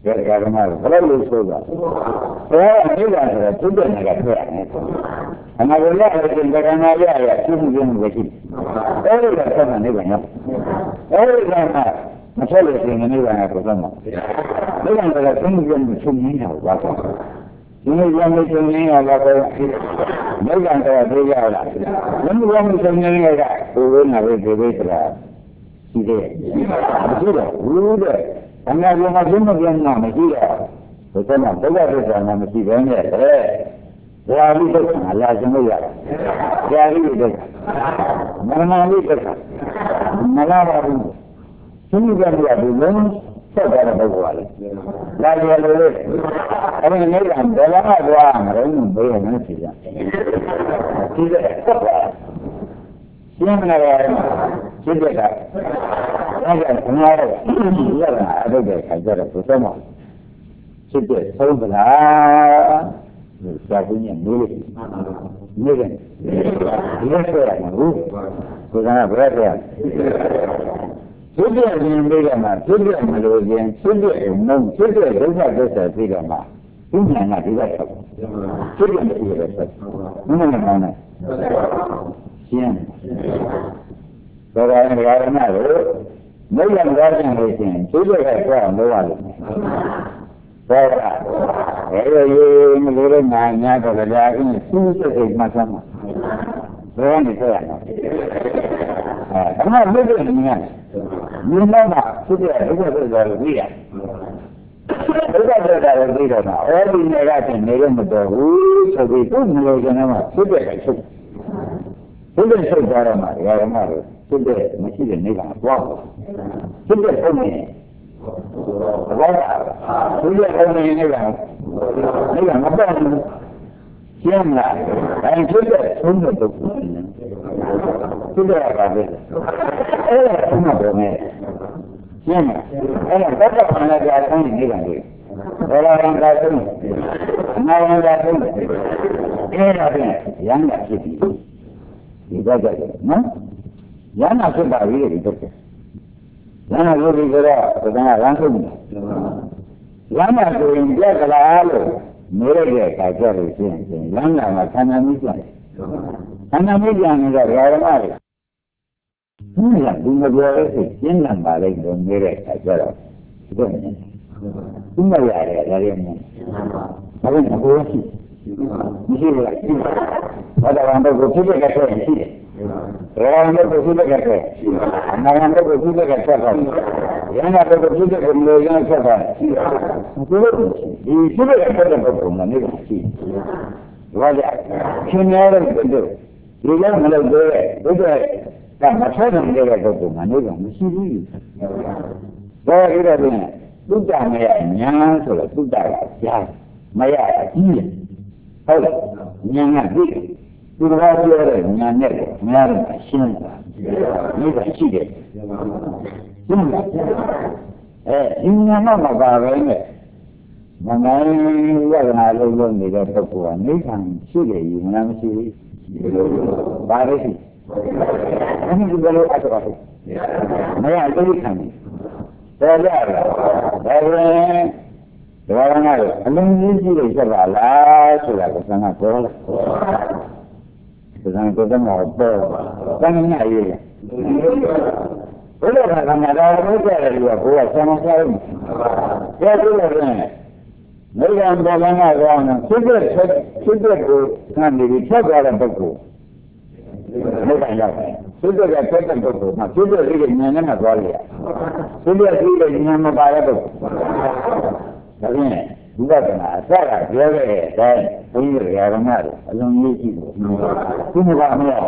ကဲဒါကမှဘယ်လိုဆိုတာဘယ်အိဒါဆိုတာသူ့တဲ့ငါကပြောရတယ်အနာဂတ်ရဲ့ဒီကံနာရရသူ့မှုရင်းကိုရှိအဲ့ဒီကဆက်နေပါနော်အဲ့ဒီကမှမဆက်လို့ရှိရင်နေပါကတော့တော့မှာဒီကံကသူ့မှုရင်းကိုချုပ်နေတာပါတော့ဒီလိုရမယ်ချုပ်နေတာကတော့ဒီကံကတော့သိရလားဒီလိုရမယ်ချုပ်နေတာကဘယ်လိုနာပဲဒီလိုဆိုတာရှိတယ်မရှိတော့ဘူးတဲ့အနာဂတ်မှာသူ့မှုရင်းကမရှိတော့ဘုရားကဘုရားပြတာမှမရှိဘဲနဲ့တဲ့ဘဝလိဒုက္ခအလားကျလို့ရတယ်။ကြာလိဒုက္ခမရဏလိဒုက္ခမလာပါဘူး။သူကလည်းဒီလုံးဆက်ကြတဲ့ပုဂ္ဂိုလ်ကလေ။လာကြလို့လေအဲ့ဒီနေကဘယ်လာမှသွားမှာလဲဘယ်လိုလဲဖြစ်ကြ။ဒီတဲ့ဆက်ပါရှင်းမလားရှင်းတဲ့ကအဲ့ဒါကငါတော့ဒီရတာအဲ့ဒါကခါကြတော့ဘုရားဖြစ်တဲ့သုံးပလားစာပင်းနဲ့နေလို့နေတယ်ဒီလိုဆိုရမှာဘူးကိုယ်ကဘယ်တော့ဖြစ်တဲ့ရင်လေးကမှဖြစ်တဲ့မလို့ရင်ဖြစ်တဲ့မုံဖြစ်တဲ့ဒုက္ခသစ္စာသိတော့မှဒီညာကဒီကဆက်ဖြစ်တဲ့ဒီလိုဆက်မင်းနဲ့ကောင်းတယ်ရှင်းဒါကလည်းဒါကလည်းမလို့မရမရခြင်းလို့ရှင်ဖြစ်တဲ့ကကြောက်လို့ရလို့ဘောကရေရေမလို့လည်းငါညာတော့လည်းအင်းစူးစိတ်စိတ်မှဆမ်းမှာဘယ်ကနေဆက်ရလဲအဲဒါမှမဟုတ်ဘူးညာမြင်တော့မှဖြစ်တဲ့ဒုက္ခသစ္စာကိုသိရဒုက္ခသစ္စာကိုသိတော့မှအဲ့ဒီနေကတည်းကနေရမတော်ဘူးဆိုပြီးသူ့မလို့ကျွန်တော်မှဖြစ်တဲ့ကချုပ်ဖြစ်တဲ့ချုပ်ကြတော့မှဓမ္မတို့ဖြစ်တဲ့မရှိတဲ့နေကသွားဖြစ်တဲ့ပုံနဲ့ဘာသာသူရဲ့ပုံနေနေလားနေကမပေါ်ဘူးရှင်းလားအဲဖြစ်တဲ့သုံးတဲ့ပုဂ္ဂိုလ်သူရဲ့ပါပဲအဲ့ဒါကမှတော့မယ်ရှင်းလားအဲ့ဒါတော့ဘာလဲကြာဆုံးနေကြတယ်ဘောလာရံကဆုံးနာဝံကဆုံးအဲ့ဒါပြန်ရမ်းတာဖြစ်ပြီဒီတော့ကြတယ်နော်ရမ်းတာဖြစ်ပါပြီဒီတော့လမ်းလို့ဒီကတော့ဘုရားလမ်းဆုံးတယ်လမ်းမှာဆိုရင်ပြက်ကလားလို့နေရတဲ့အခါကျတော့ရှင်းရင်လမ်းလာမှာခန္ဓာမျိုးပြန်ခန္ဓာမျိုးပြန်နေတော့ဓမ္မတွေဘုရားဒီမပြောလို့ရှင်းလမ်းပါလိုက်တော့နေတဲ့အခါကျတော့ဒီတော့သူမရတယ်ဒါလည်းမဟုတ်ဘူးဘာလို့အခုရှိမရှိဘူးလားဘာတော့ဘုရားကိုဖြစ်တဲ့ကတော့ရှိတယ်ရောင်းလို့ပြုလုပ်ခဲ့တယ်။နာမ်လို့ပြုလုပ်ခဲ့တယ်။ရဟန်းလို့ပြုလုပ်ခဲ့လို့ရဟန်းဆက်တာ။ဒီလိုဒီပြုလုပ်ခဲ့တဲ့ပုဂ္ဂိုလ်ကနေရှိ။ဘာလဲ။ခင်ဗျားတို့တို့ဒီကမလုပ်သေးတဲ့ဘုရားကမဆက်နေတဲ့ပုဂ္ဂိုလ်ကနေကမရှိဘူး။ဒါကြည့်ရတဲ့သုတ္တမယညာဆိုတော့သုတ္တကကြားမယအကြီးတယ်။ဟုတ်လား။ညာကသိတယ်ဒီလိုပြောတဲ့ညာနဲ့များတယ်ရှင်းတာဒီကရှိတယ်ရှင်းလားအဲဒီညာမမပါပဲနဲ့မငိုင်းရကနာလုံးလုံးနေတဲ့ပုဂ္ဂိုလ်ကနေခံရှိတယ်ယူမလားမရှိဘူးဘာလဲရှိအဲဒီလိုလိုအပ်တော့မရလို့ခံတယ်ဒါကြလားဒါရင်ဒါကလည်းအလုံးကြီးကြီးတွေချက်ပါလားဆိုတာကသံဃာပြောတယ်ဒါကတော့တော့တော့တန်းနေရည်ဘယ်လိုကငါတော့ဘုရားရဲ့လူကဘုရားဆံမစားဘူး။ဒါဆိုတော့မေဂံဘောလန်ကတော့ဖြစ်တဲ့ဖြစ်တဲ့ကိုခံနေပြီးဖြတ်သွားတဲ့ပုဂ္ဂိုလ်မေဂံရောက်တယ်။ဖြစ်တဲ့ကဖြတ်တဲ့ပုဂ္ဂိုလ်မှာဖြစ်တဲ့ဒီကဉာဏ်နဲ့မှသွားလိုက်ရ။ဖြစ်တဲ့ဒီကဉာဏ်မပါတဲ့ပုဂ္ဂိုလ်။ဒါဖြင့်ဒီကကနာအစကပြောခဲ့တဲ့အတိုင်းဘုန်းကြီးဓမ္မတွေအလုံးကြီးကြည့်လို့သူမကမရ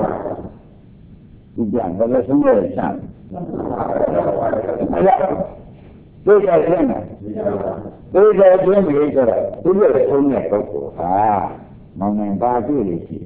ဘူးဒီကဘယ်လိုဆုံးရချမ်းအဲ့ဒါတို့ရတယ်နော်တို့ရတယ်တွင်းကြီးဆိုတော့သူ့ရဲ့ဆုံးတဲ့ပုဂ္ဂိုလ်ဟာမောင်နိုင်ပါတွေ့လို့ရှိ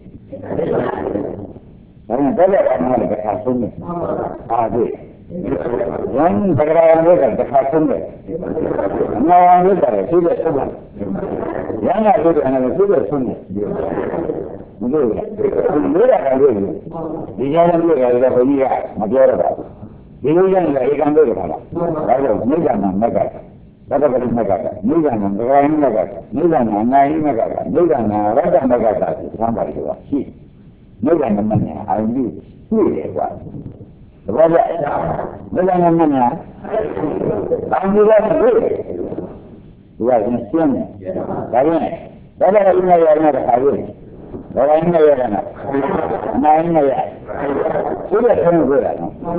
တယ်ဒါနဲ့တော့လည်းအမှန်တကယ်ဆုံးတယ်အားတွေ့ဝမ်းပကရာလို့ကတခါဆုံးတယ်။ငါဝမ်းလို့တယ်သူ့ရဲ့ဆုံးတယ်။ရဟန်းလို့တယ်လည်းသူ့ရဲ့ဆုံးတယ်။မလို့လေ။လို့ရတယ်လို့ဒီကြောင့်လို့ရတယ်ဘုရားကမပြောရပါဘူး။ဒီလိုရရင်ဧကံလို့ရတာလား။ဒါကြောင့်မိစ္ဆာနာမက်က Kata kata negara, negara negara ini negara, negara negara ini negara, negara negara negara sampai dua sih, negara namanya Aldi, ini apa? Raja, negara namanya Aldi lagi, dua insan, kali ni, kalau ini yang ada kali, kalau ini yang ada, nah ini yang, sudah semua sudah,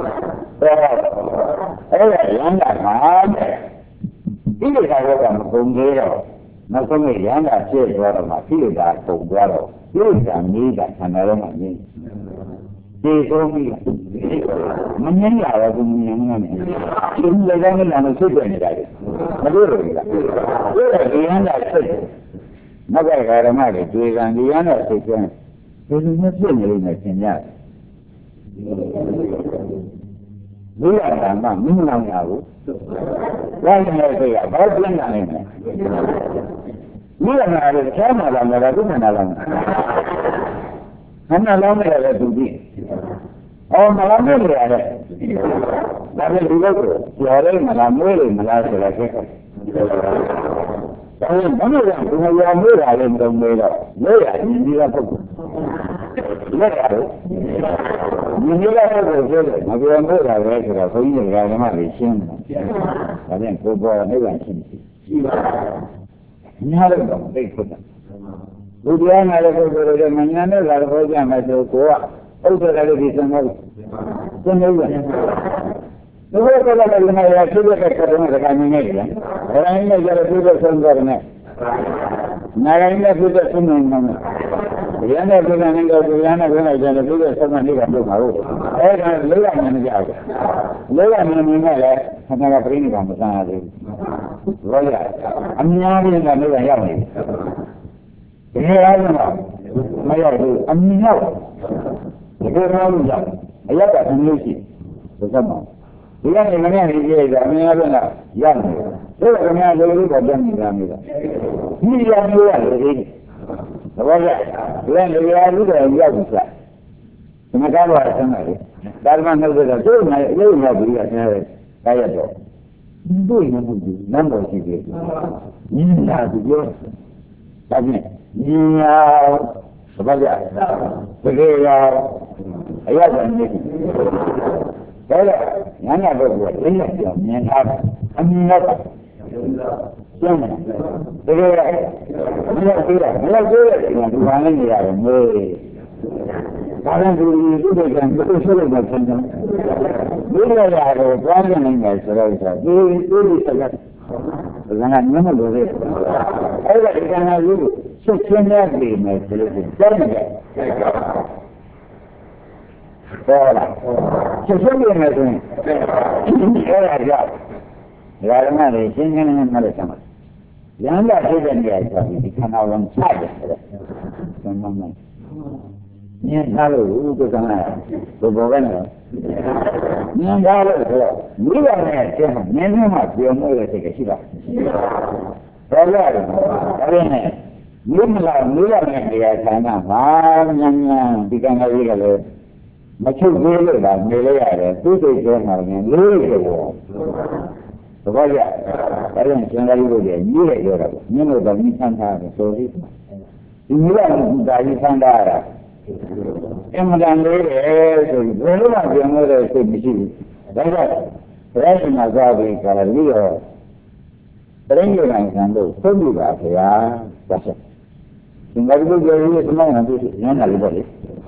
eh, yang ada. Ini kalau kamu kumpul, nak kumpul yang ada siapa orang masih ada kumpul, ini kami dah kenal macam ni. Jadi kami, mana ada kumpul mana? Ini lega ni lama sudah ni dah. Betul tak? Betul yang ada siapa? Nak kaya ramai, jadi kan yang ada siapa? Jadi macam ni macam ni. Dia sama, minang aku. Lain lagi ya, baru bilang ini. Dia nak ada sama dalam ada tu mana dalam. Mana dalam ada tu di. Oh malam ni ada. Tapi juga tu, siapa malam ni malam selesai. Tapi mana yang punya yang mula ada yang mula, mula ini dia tu. Mula tu. Ini lah tu je, macam yang mula tu kalau kau ini kalau mana licin, kalau yang kau buat ni kan licin. Ini ada tu, baik tu. Kemudian ada kau berada mana ni, kalau kau jangan masuk kuah, kau berada di sana. Semua. Luego con la luna de la lluvia que corremos de caminera. Ahora mismo ya los libros son dormir. Nada más libros son un momento. Ya no es una niña cubana, bueno, ya los libros son una niña muy madura. Ahora le voy a manejar. Luego a mi niña le hasta la prima cuando están así. Vaya, a mí nadie me amiga ya me. ¿Qué algo más? Mayor, a mí no. ¿Qué raro ya? Allá está en Lucy. Pues vamos. Dia ni mana ni dia, kami ada nak yang. Saya kami ada dulu badan ni kami dah. Ni yang ni lah ini. Sebab dia ni dia juga yang bisa. Cuma kalau ada sana ni, dalam hal itu tu, dia ni dia ni kaya tu. Itu yang tu, nama dia. Ini lah dia. Tapi ni sebab dia, sebab ayat ni. Kalau yang ada buat ini yang ada, ini apa? Siapa? Jadi, mana tidak, mana tidak yang bukan ini yang mui. Kalau dulu itu dengan betul betul macam tu. Dulu ada orang yang ingat sekali sekali. Dulu dulu sangat, sangat mana boleh. Ada di sana dulu, sekian di Malaysia. Jangan. Ora, sesuatu yang macam ni, ora dia. Kalau mana sehingga dengan Malaysia mas, yang dah sudah dia jadi di kana orang saja, semua. Ni kalau itu sana, berbukan. Ni kalau ni orang macam ni ni macam dia mula sekali sila. Kalau kalau ni, ni mula mula dia sana, mana di kana dia kalau. Macam ni lah, ni lah ada. Tu tu jangan ni, ni tu. Sebab ya, kalau yang sendiri tu dia, ni lah dia orang. Ni mula ni sandar, sorry. Ini lah dari sandar. Yang mula ni, eh, belum ada yang mula tu bisi. Dah, saya nazar ni kalau dia, terang orang sandar, tu juga saya rasa. Tinggal tu jadi semua nanti yang nak boleh.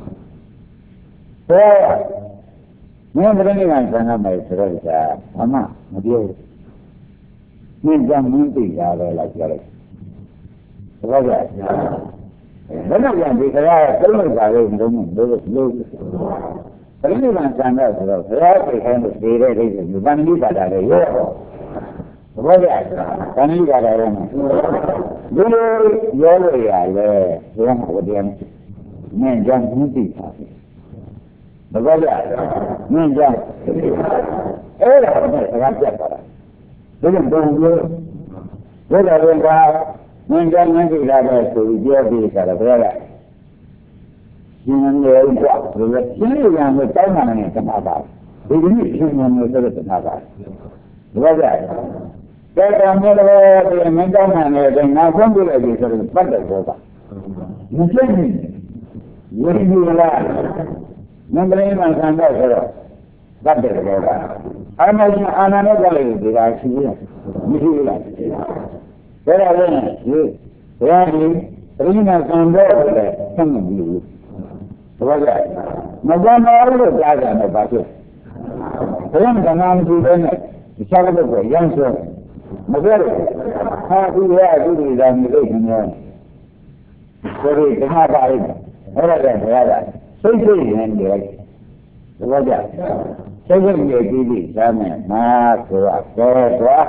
Saya, saya berani dengan sana Malaysia saja. Ama, dia, ni jangan mimpi ada lagi lagi. Sebab benar yang dikatakan kalau ada orang dulu dulu, berani dengan sana sebab saya berani sendiri lagi. Bukan ni pada ada ya. Sebab kan ni ada orang. Dulu ya ya le, orang kemudian ni jangan mimpi. Betul tak? Menjang. Eh, orang siapa? Belum tahu. Bila mereka menjang nanti ada tu dia di sana berada. Jangan dia buat. Jadi yang betul mana ni kenapa? Ini yang betul kenapa? Betul tak? cái làm như là thì mình trong này này thì nào không biết là gì rồi bắt đầu rồi cả mình chết gì vậy như là mình lấy mà sang đây rồi bắt đầu rồi cả anh ấy anh ấy nói cái gì là gì như là cái đó là gì cái gì cái này sang đây rồi không làm gì rồi vậy mà ra nó rồi ra ra nó bắt được thế mà làm gì đấy sao có thể giang sơn mà cái ha đi ra đi đi ra như thế này rồi cái hai bài đó là cái này là xây dựng nên được rồi vậy xây dựng cái gì ra mà mà quá quá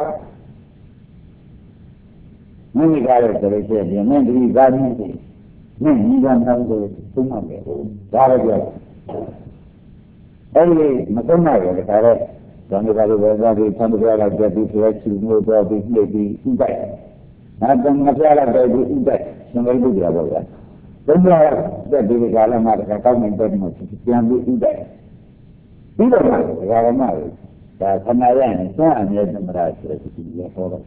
mình cái này rồi thì mình đi ra như thế mình đi ra làm rồi cũng không được ra rồi ấy mà không này rồi cái này Jangan kalau berada di sana jadi seleksi muda di di Ubay. Ada masalah dari Ubay, semua itu dia boleh. Semua jadi kalau mereka kau minta masuk yang di Ubay. Tidak kalau mau. Dan sebenarnya saya hanya merasa seperti orang.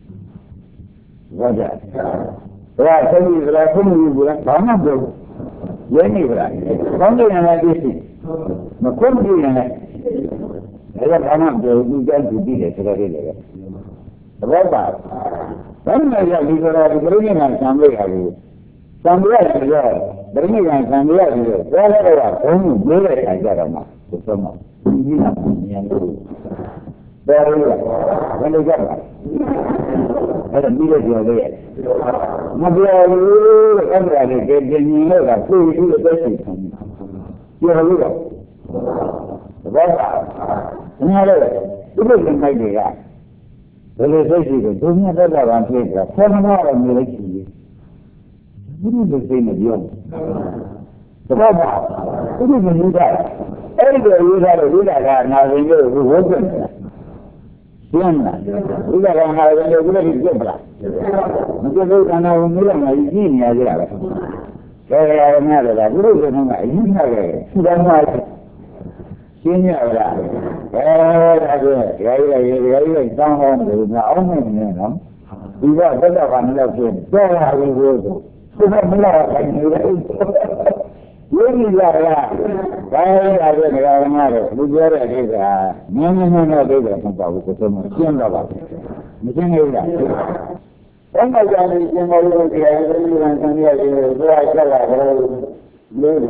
Wajah. Wah, saya bilang pun bilang banyak bro. Ini bilang, kamu yang ada di sini, macam ni yang هذا الأمام بيجان جديدة كذا الرابع لما يجي كذا بريء من سامري هذا سامري هذا بريء من سامري هذا ولا ولا هم بيرة هذا ما بسمع يجينا يعني بيرة ولا جرا هذا بيرة جوابية ما بيرة أمر على كذا هذا كل شيء بس يهوي الرابع هذا يقول لهم هيدا ولا شيء الدنيا ده عن كده فما هو من الشيء يقولوا زين اليوم طبعا يقولوا من هذا أيضا يقولوا لا لا نازل هو وزن سيانا إذا كان هذا يقول لك الجبرة نقول أنا وملا ما يجيني هذا كذا هذا لا يقولوا أنا ما يجيني هذا إذا ما Sini ada, eh ada, ya ya ya ya jangan orang orang ni nam, juga ada orang lagi, jangan hari itu, semua mula kan ini, ini lah, saya ada orang ada, juga ada ada, mana mana ada ada tempat itu semua, siapa lah, mungkin ada. Orang ada ni semua orang dia ada orang sana dia berada lah, ni,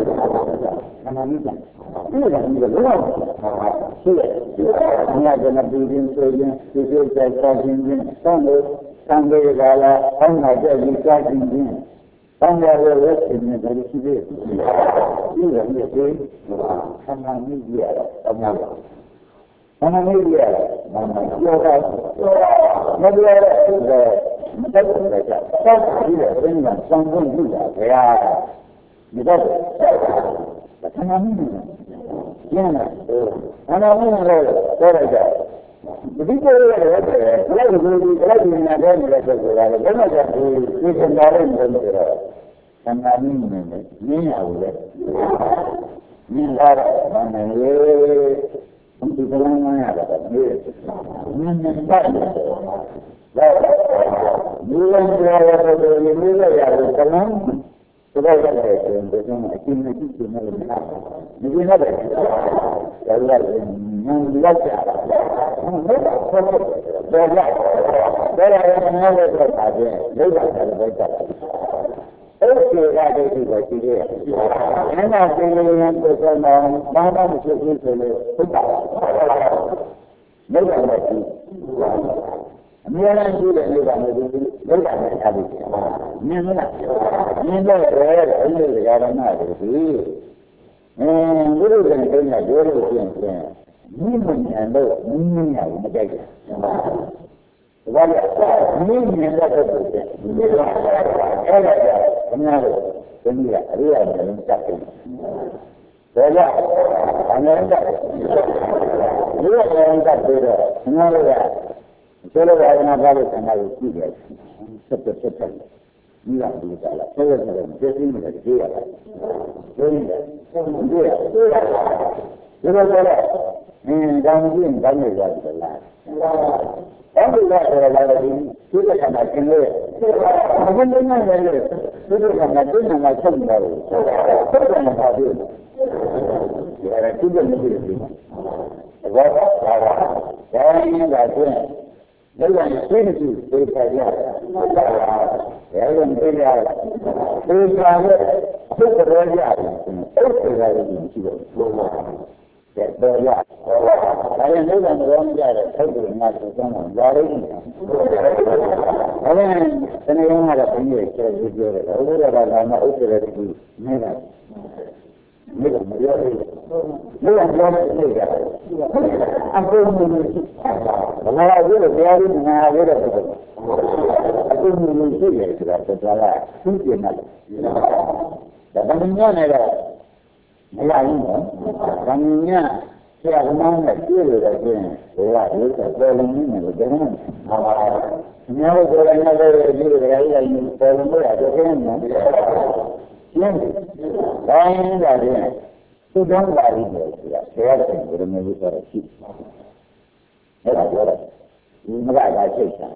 mana ni kan. Ini dah ini dah lama. Sudah. Ini ada nabi bin Sayyid, Sayyid Sayyid bin Sanggup, Sanggup segala, orang ada di sana bin. Sanggup ada ini dari sini. Ini dah ini sih. Sama ni dia, sama. Sama ni dia. Mana dia kan? Mana dia ada? Macam mana? Sama dia dengan sanggup juga. Ya. Betul. Karena ini, ya, karena ini ada, jadi kalau ada, kalau dulu kalau di negara mereka berada, kalau ada di negara mereka, karena ini, ini ada, ini ada, mana ini, untuk orang mana ada, ini, ini ada, bulan berapa bulan ini ya, kalau Sebab ada yang bersama tim itu cuma lepas. Mungkin ada. Kalau yang belajar, mereka semua belajar. Belajar yang mana belajar, belajar belajar. Okey, ada juga sih. Anak yang bersama, mana mesti sini. Belajar lagi. Mereka juga juga mesti belajar lagi. Ni mana? Ni dah ada, ini sekarang ada sih. Eh, guru kan kena guru kan. Ni mana ada, ni ada macam ni. Sebab ni ni ada tu. Ada, benar. Benar, dia ada macam ni. Sebab anda ada. Dia ada macam tu. Benar ya. Kalau ada apa apa sama dia. Cepat-cepat. Tidak bisa lah. Saya sedang jadi menjadi dia. Jadi dia. Jadi saya, eh, jangan mungkin kami jadi lah. အဲ့ဒီကလည်းလာတယ်သူကကမှသင်လို့ဘယ်လိုလဲလဲသူကကမှသူ့မှာဆက်နေတယ်ဆက်တယ်မှာပါဘူးဒီအရသူကလည်းဒီလိုဘာသာဘာသာဒါရင်းကဆိုရင်ဘယ်လိုလဲသိနေသူသိပါရဲ့ဘယ်လိုသိရလဲသိပါရဲ့သိကြရတယ်အဲ့ဒီကလည်းရှိတယ်တော့ရဒါရင်လည်းတော့မကြတဲ့ထုတ်ပြီးမှဆိုတော့လာရင်းတယ်အဲ့ဒါတနေ့ကမှတော့ဘုန်းကြီးကျေပြောတယ်ဘုရားကလာမှဥစ္စာတွေဒီနေတာဒီလိုမပြောဘူးဘုရားပြောနေကြတယ်အခုမျိုးဘာလာလို့တရားရင်းငါရတဲ့ပုဂ္ဂိုလ်အခုမျိုးရှိတယ်ဆိုတာတော်တော်ကသိကျင်တယ်ဒါကမှညနေတော့မရဘူးနော်။ဗမာညဆရာကမောင်းနဲ့တွေ့လို့တော့ကျင်းဘုရားရေးတဲ့ပေါ်လုံးကြီးနဲ့တကယ်နဲ့ဟာပါ။မြောက်ပေါ်လည်းလည်းဒီလိုကြရည်ပေါ်လုံးလို့တော့ကျင်းနေတယ်။ကျင်းတယ်။ဒါရင်ဒါရင်သူတောင်းပါလိမ့်မယ်ဆိုတာဆရာကဘယ်လိုမျိုးဆိုတော့ရှိ။အဲ့ဒါပြောတော့ဒီမကသာစိတ်ချ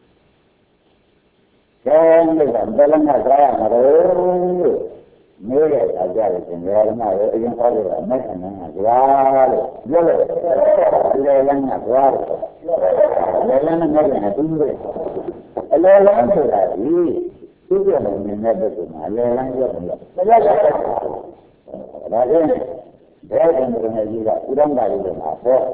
။ကျင်းတယ်ကဘယ်လိုမှကြားရမှာတော့မေးတဲ့အခါကျတော့ရှင်ရောဓမရောအရင်ဟောလို့ကမဲ့ခံနေတာကြွားလို့ပြောလို့လေလန်းကကြွားလို့လေလန်းနဲ့မဲ့ခံတူးတယ်အလေလန်းဆိုတာဒီသူ့ရဲ့နေတဲ့ဘက်ကမှာလေလန်းရောက်လို့တရားရတာဒါချင်းဘယ်လိုမျိုးလဲကြီးကဥဒ္ဒံပါဠိလိုမှာဟော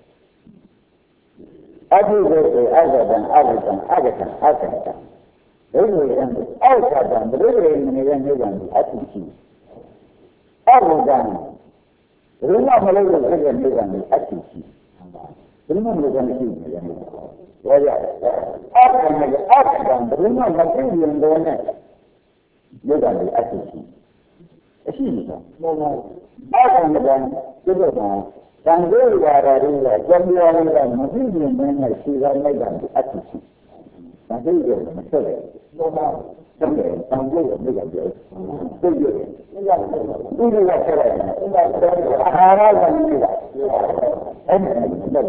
အတုကိုအဂတံအဂတံအဂတံအဂတံဘယ်လိုလဲအောက်ကတံဘယ်လိုလဲနေတဲ့နေကံအတုရှိအောက်ကတံဘယ်လိုမှမလုပ်လို့ဖြစ်တဲ့နေကံအတုရှိဘယ်လိုမှမလုပ်နိုင်ဘူးနေကံရောရအောက်ကတံအောက်ကတံဘယ်လိုမှမသိရင်တော့နဲ့နေကံအတုရှိအရှိနေတာအောက်ကတံဒီလိုကတန်ခိုးရတာတွေကကြံရတာမသိရင်လည်းရှိတာလိုက်တာအတုရှိတန်ခိုးရတယ်မဆက်တယ်ဘောမှာဆက်တယ်တန်ခိုးရမိကပြောသိရတယ်ဒီကဒီကဆက်ရတယ်အာဟာရကမရှိတာအဲ့ဒါလည်းတော့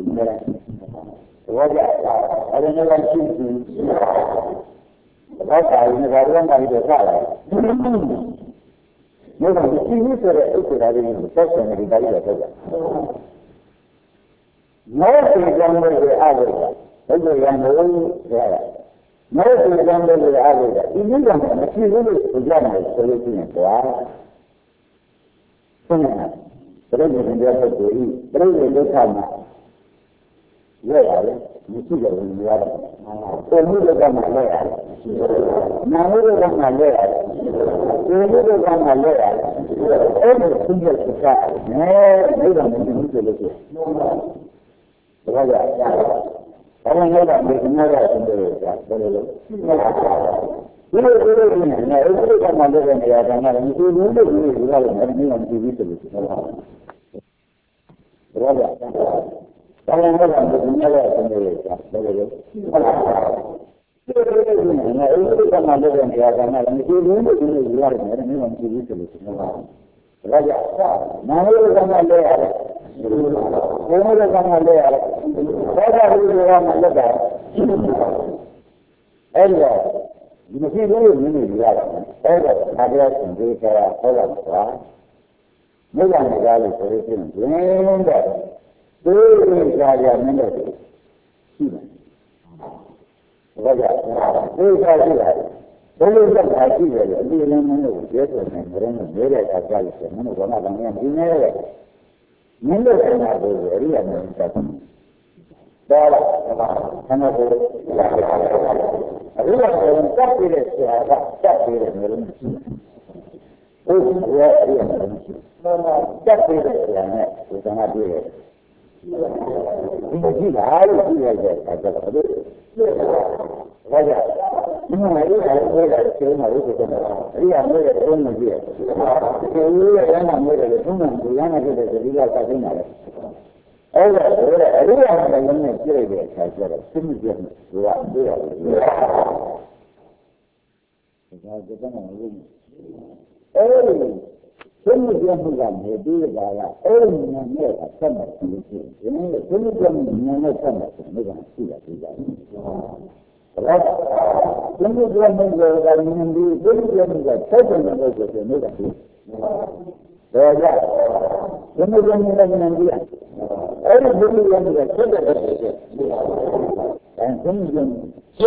ဘောကြအဲ့ဒါလည်းရှိပြီဘာသာရေးဘာလို့မှမပြောတာလဲဒီလိုရှိနေဆိုတဲ့ဥစ္စာတွေကိုသက်ဆိုင်နေတယ်တိုက်ရတော့နောစီကံတွေအားလို့ဘယ်လိုရမလို့ဆိုတာနောစီကံတွေအားလို့ဒီလိုကမရှိဘူးလို့ပြောကြတယ်ဆိုလို့ရှိရင်ကွာဆုံးနေတာဘယ်လိုလဲပြောတော့ဒီဘယ်လိုလဲဒုက္ခမှာရရတယ်မရှိတယ်လို့ပြောရတယ်ပုံမှုဒုက္ခမှာလဲရတယ်နာမှုဒုက္ခမှာလဲရတယ်ဒီလိုဒုက္ခမှာလဲရတယ်အဲ့ဒီသိရစကားနဲ့ဒီလိုမျိုးဖြစ်လို့ရှိရင်ဘာကြလဲဘာလို့လဲတော့ဒီနေ့ကသင်တယ်ကြာဘယ်လိုလဲဒီလိုဒီလိုနဲ့အဲ့ဒီကမှလည်းနေရာကမှလည်းဒီလိုလိုဒီလိုလိုလည်းနေအောင်ကြည့်ပြီးဆိုလို့ရှိရင်ဘာကြလဲဘာလို့လဲတော့ဒီနေ့ကသင်တယ်ကြာဘယ်လိုလဲဒီလိုလိုနဲ့အဲ့ဒီကမှလည်းနေရာကမှလည်းဒီလိုလိုဒီလိုလိုလည်းနေအောင်ကြည့်ပြီးဆိုလို့ရှိရင်ဘာကြလဲနာမည်ကမှလည်းရတယ်ဘယ်လိုကမှလည်းရတယ်ဘာသာရေးကမှလည်းတယ်အဲ့ဒါဒီမရှိဘူးလို့မြင်နေရတယ်အဲ့ဒါအပြည့်အစုံဒီကရဟောတော့ကွာမြတ်စွာဘုရားလို့ဆိုလို့ရှိရင်ဒီတဲ့ဒီကြာကြာမင်းတို့ရှိတယ်ဘာကြဒီကြာရှိတယ်ဘယ်လိုလုပ်တာရှိတယ်အပြည့်လည်းမင်းတို့ရဲဆိုနေကြတယ်နေတဲ့အခါကျလို့မင်းတို့ဘာမှမမြင်ဘူးနဲ့မင်းတို့ကလည်းဘယ်လိုအရိယာမင်းတက်တော့လာဆန္ဒကိုလာတယ်အရိယာကိုတက်ပြီးတဲ့ဆရာကတက်ပြီးတဲ့မျိုးလို့ရှိတယ်ဟုတ်ရဲ့အရိယာကိုတက်ပြီးတဲ့ဆရာနဲ့ဒီကနေ့တွေ့တယ်ဒီလိုကြည့်လာလို့ကြည့်ရတဲ့အခါကျတော့ဘယ်လိုလဲဘာကြဒီမှာအရိယာကိုပြောတာကျေမှာလို့ဆိုတော့အရိယာမျိုးရဲ့အုံးမကြည့်ရတယ်ဒီလိုရဲ့ရဟန်းမျိုးတွေသုံးမှန်ဒီရဟန်းဖြစ်တဲ့ဒီကစသိနေတာလေအဲ့ဒါဆိုတော့အရိယာကလည်းနဲ့ပြည့်တဲ့အခါကျတော့သိမှုပြည့်မှုကတွေ့ရတယ်ဒါကတည်းကမဟုတ်ဘူးအဲ့ဒီ Seni yapılan hediye dağlar, ölümüne ne yapamasın için, seni yapılan ne yapamasın, ne yapamasın, seni yapılan yollarının bir, seni yapılan toplumun ölçüsü ne yapamasın, böyle, seni yapılan bir, öyle seni yapılan toplumun ölçüsü, yani seni yapılan,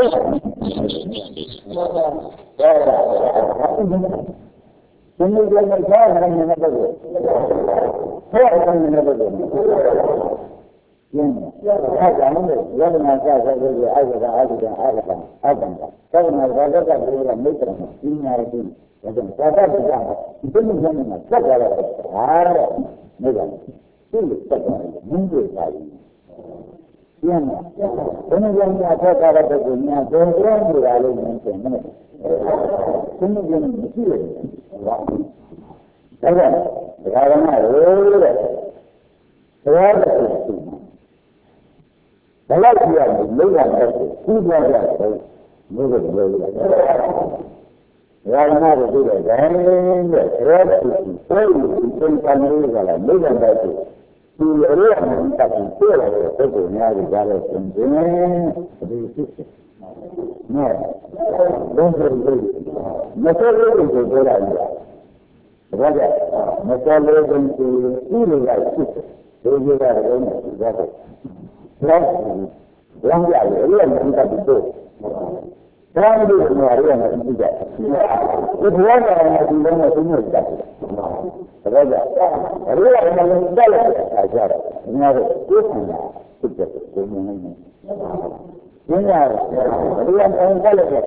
Seni görmek her zaman ne olur? Her zaman ne olur? Yani her zaman yarın arkadaşlar böyle ayıda ayıda ayıda ayıda. Tabii nerede da böyle ne kadar dünyada değil. Yani kadar güzel. Bütün zamanlar kadar var. Ne kadar? Şimdi kadar. Mümkün değil. Yani bunu görmeye kadar da dünya doğrudan bir hale gelmiş. Bunu görmek istiyor. Evet, kararına öyle. Kararı da kılsın. Neler diyerdi, ne yapardı, kim diyerdi, ne böyle. Kararına da böyle, ben de kararı kılsın. Öyle, bütün kanırı kadar, ne yapardı. Şimdi öyle yapmanın takım, şöyle, öyle, ne yapacağız, ne ne? Ben de meseleleri de böyle Raja, meseleleri de iyi var, iyi var, öyle var. Ben, ben ya, öyle mi tabii. Ben de ne arıyorum şimdi. Bu var ya, ben de bunu istedim. Raja, öyle mi böyle acar. Ne yapıyorsun? Dünya, dünya engelli.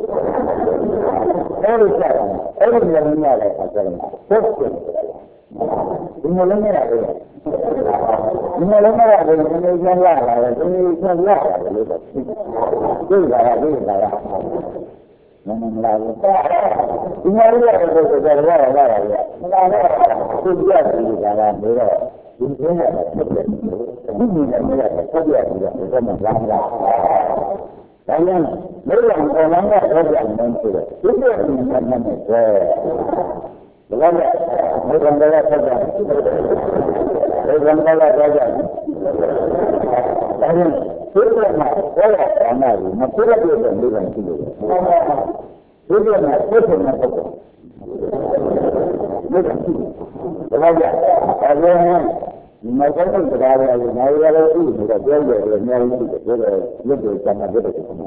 Öyle, öyle dünyada yaşarım. Çok güzel. Dünyada ne yapıyor? Dünyada ne yapıyor? Dünyada ne yapıyor? Dünyada ne yapıyor? Dünyada ne yapıyor? Memang lalu. Dünyada ne yapıyor? Dünyada ne yapıyor? Dünyada ne yapıyor? Dunia ini saja tidak bisa melanggar. Kalian memang melanggar saja mungkin. Itu yang menjadi. Melanggar, melanggar saja. Melanggar saja. Kalian sudah masalah amal, masalah itu bukan itu. Sudah masalah itu. Melanggar. Kalian Masalah berada di negara itu sudah jauh dari negara itu sudah lebih sangat berbeda.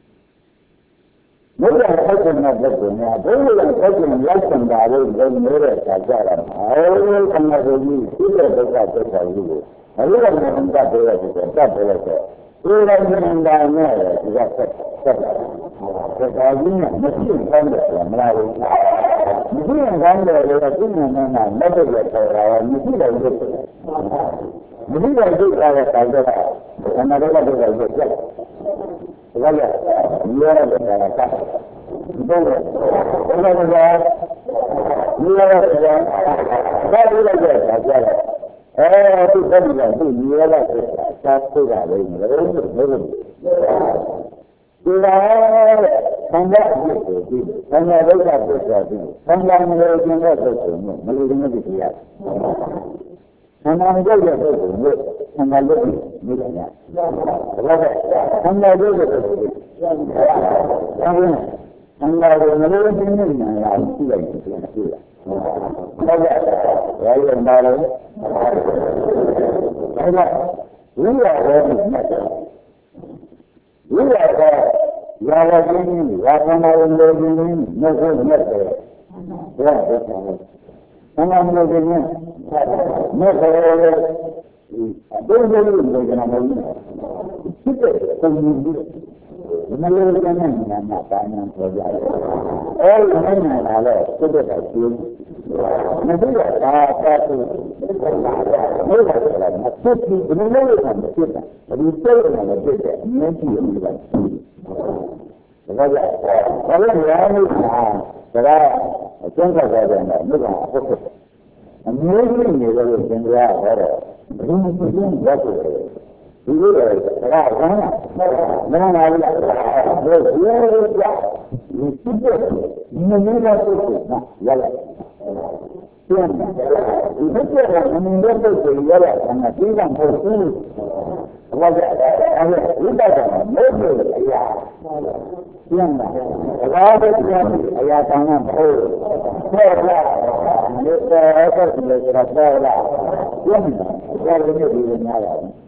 Mereka akan mengatakannya, boleh akan melakukan dari negara sahaja. Awal kena ini tidak berkata sekali. Lalu kita minta boleh kita tak boleh. Orang menandanya tidak tak. Sekarang mesti kanda melalui. Mesti kanda itu mana mana berkata mesti lagi. Mesti lagi ada kanda. Karena ada berkata. Sekali, dia ada berkata. Boleh. Boleh boleh. Dia ada berkata. Tak boleh berkata. Eh, itu kan itu dia lah satu kali ini. Tidak, hanya itu, hanya berkat itu, hanya mengerjakan itu, mengerjakan dia. Hanya mengerjakan itu, hanya lebih misalnya. Hanya lebih itu. Hanya hanya mengerjakan ini, hanya itu lagi. Hanya, ya baru. Hanya, ini ada. Ia ada yang ini, yang mana ini, macam mana? Ya, mana mana ini? Macam mana? Dua dua macam mana? Kita kemudian, mana mana yang apa yang terjadi? Oh, mana ada? Kita tahu. Nanti apa tu? Mereka adalah mesti menolak kita. Jadi itu adalah kita mesti kita. Jadi kalau yang ini, kalau contoh saja, mereka fokus. Mereka ini kalau jenderal ada, ini mungkin jatuh. Itu adalah mana? Mana ada? Berjuang. Itu ini mana tu? Nah, jalan. ပြန်တယ်ဒီဘက်ကကအမြင်တဲ့ပုဂ္ဂိုလ်ရတဲ့အခါမှာဒီကမဟုတ်ဘူးဘာလဲအဲ့ဒါဝိပဿနာမို့လို့အရာပြန်တာဘာပဲပြန်အရာတောင်းတာမဟုတ်ဘူးဟုတ်လားဒီတော့အဲ့ဒါကိုလည်းတော့တော့လာပြန်တယ်ဒါလည်းဒီလိုများရတယ်